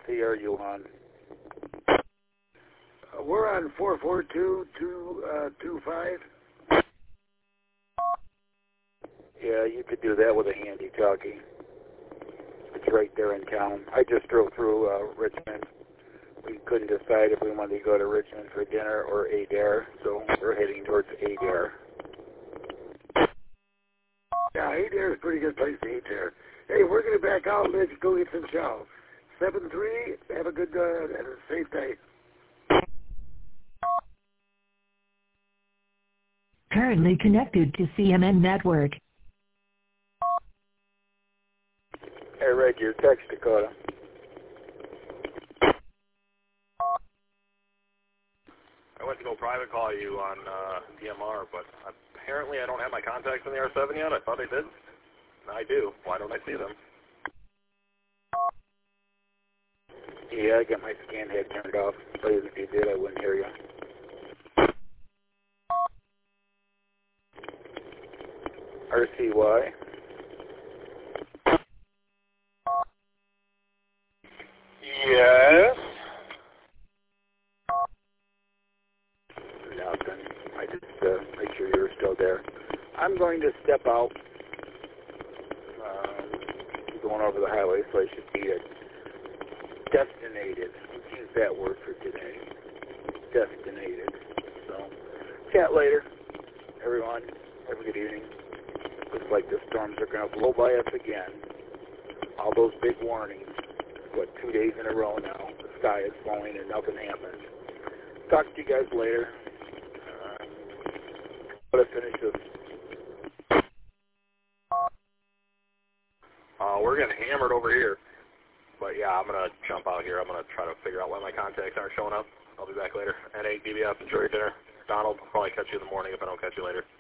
frequency are you on? Uh, we're on four four two two two five. Yeah, you could do that with a handy-talkie. It's right there in town. I just drove through uh, Richmond. We couldn't decide if we wanted to go to Richmond for dinner or Adair, so we're heading towards Adair. Yeah, Adair is a pretty good place to eat there. Hey, we're going to back out. Let's go get some chow. seven three, have a good uh, and a safe day. Currently connected to C M N Network. I read your text, Dakota. I went to go private call you on uh, D M R, but apparently I don't have my contacts in the R seven yet. I thought I did. I do. Why don't I see them? Yeah, I got my scan head turned off. Please, if you did, I wouldn't hear you. R C Y. Yes. Nothing. I just uh, make sure you're still there. I'm going to step out. Um, going over the highway, so I should be at destinated. Let's use that word for today. Destinated. So, chat later, everyone. Have a good evening. Looks like the storms are going to blow by us again. All those big warnings. What, two days in a row now. The sky is falling and nothing happens. Talk to you guys later. Uh, but I finish this. Uh, we're getting hammered over here. But yeah, I'm going to jump out here. I'm going to try to figure out why my contacts aren't showing up. I'll be back later. N eight D B F, enjoy your dinner. Donald, I'll probably catch you in the morning if I don't catch you later.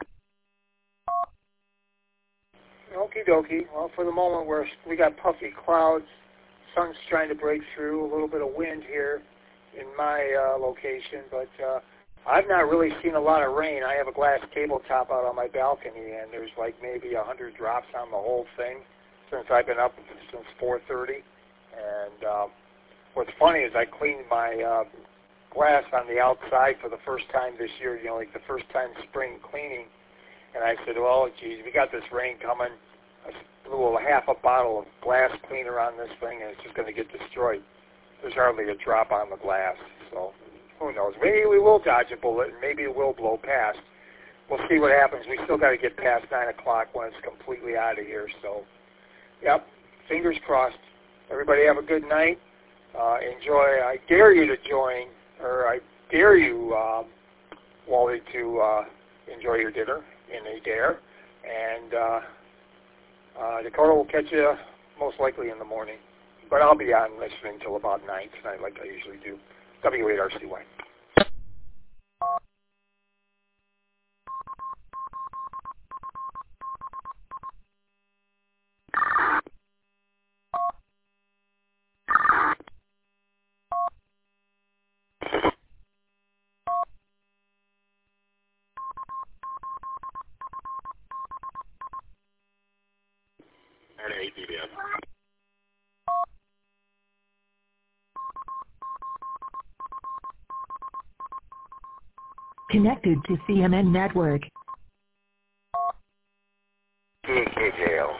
Okie dokie. Well, for the moment, we're, we got puffy clouds. Sun's trying to break through. A little bit of wind here in my uh, location, but uh, I've not really seen a lot of rain. I have a glass tabletop out on my balcony, and there's like maybe a hundred drops on the whole thing since I've been up since four thirty. And uh, what's funny is I cleaned my uh, glass on the outside for the first time this year. You know, like the first time spring cleaning. And I said, well, geez, we got this rain coming. I blew a half a bottle of glass cleaner on this thing, and it's just going to get destroyed. There's hardly a drop on the glass, so who knows? Maybe we will dodge a bullet, and maybe it will blow past. We'll see what happens. We still got to get past nine o'clock when it's completely out of here. So, yep, fingers crossed. Everybody have a good night. Uh, enjoy. I dare you to join, or I dare you, um, Wally, to uh, enjoy your dinner in Adair. And uh, uh, Dakota will catch you most likely in the morning. But I'll be on listening until about nine tonight like I usually do. W eight R C Y. N eight D B F. Connected to C M N Network. K K J L.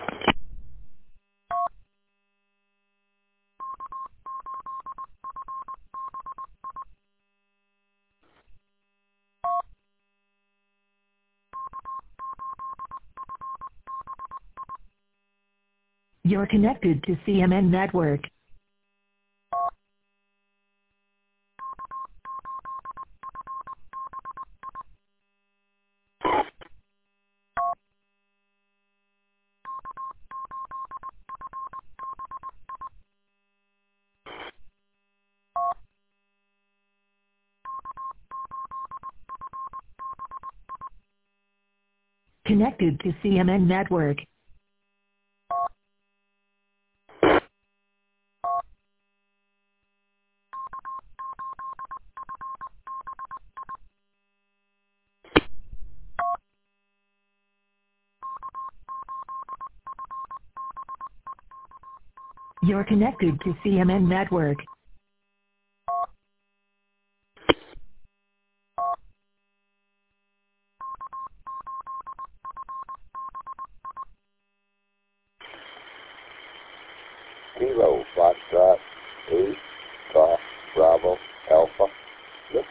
You're connected to C M N Network. Connected to C M N Network. You're connected to C M N Network. Kilo, Foxtrot, eight, Golf, Bravo, Alpha, listen.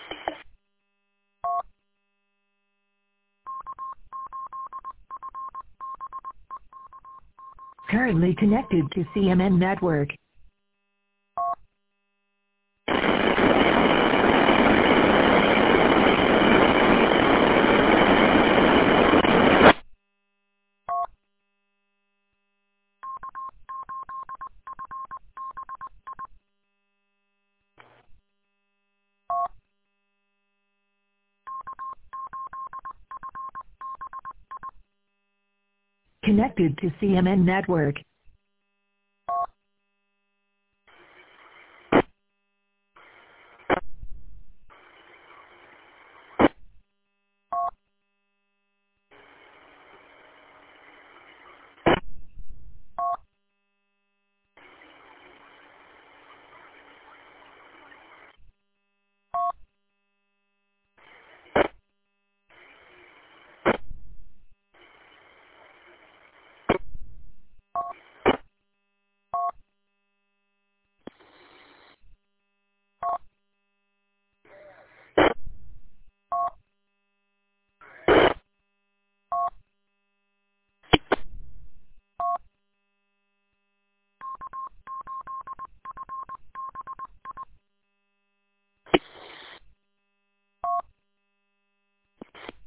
Currently connected to C M N Network. Connected to C M N Network.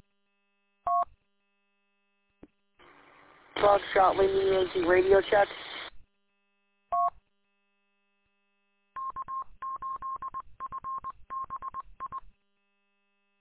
Foxtrot, leaving Yankee radio check.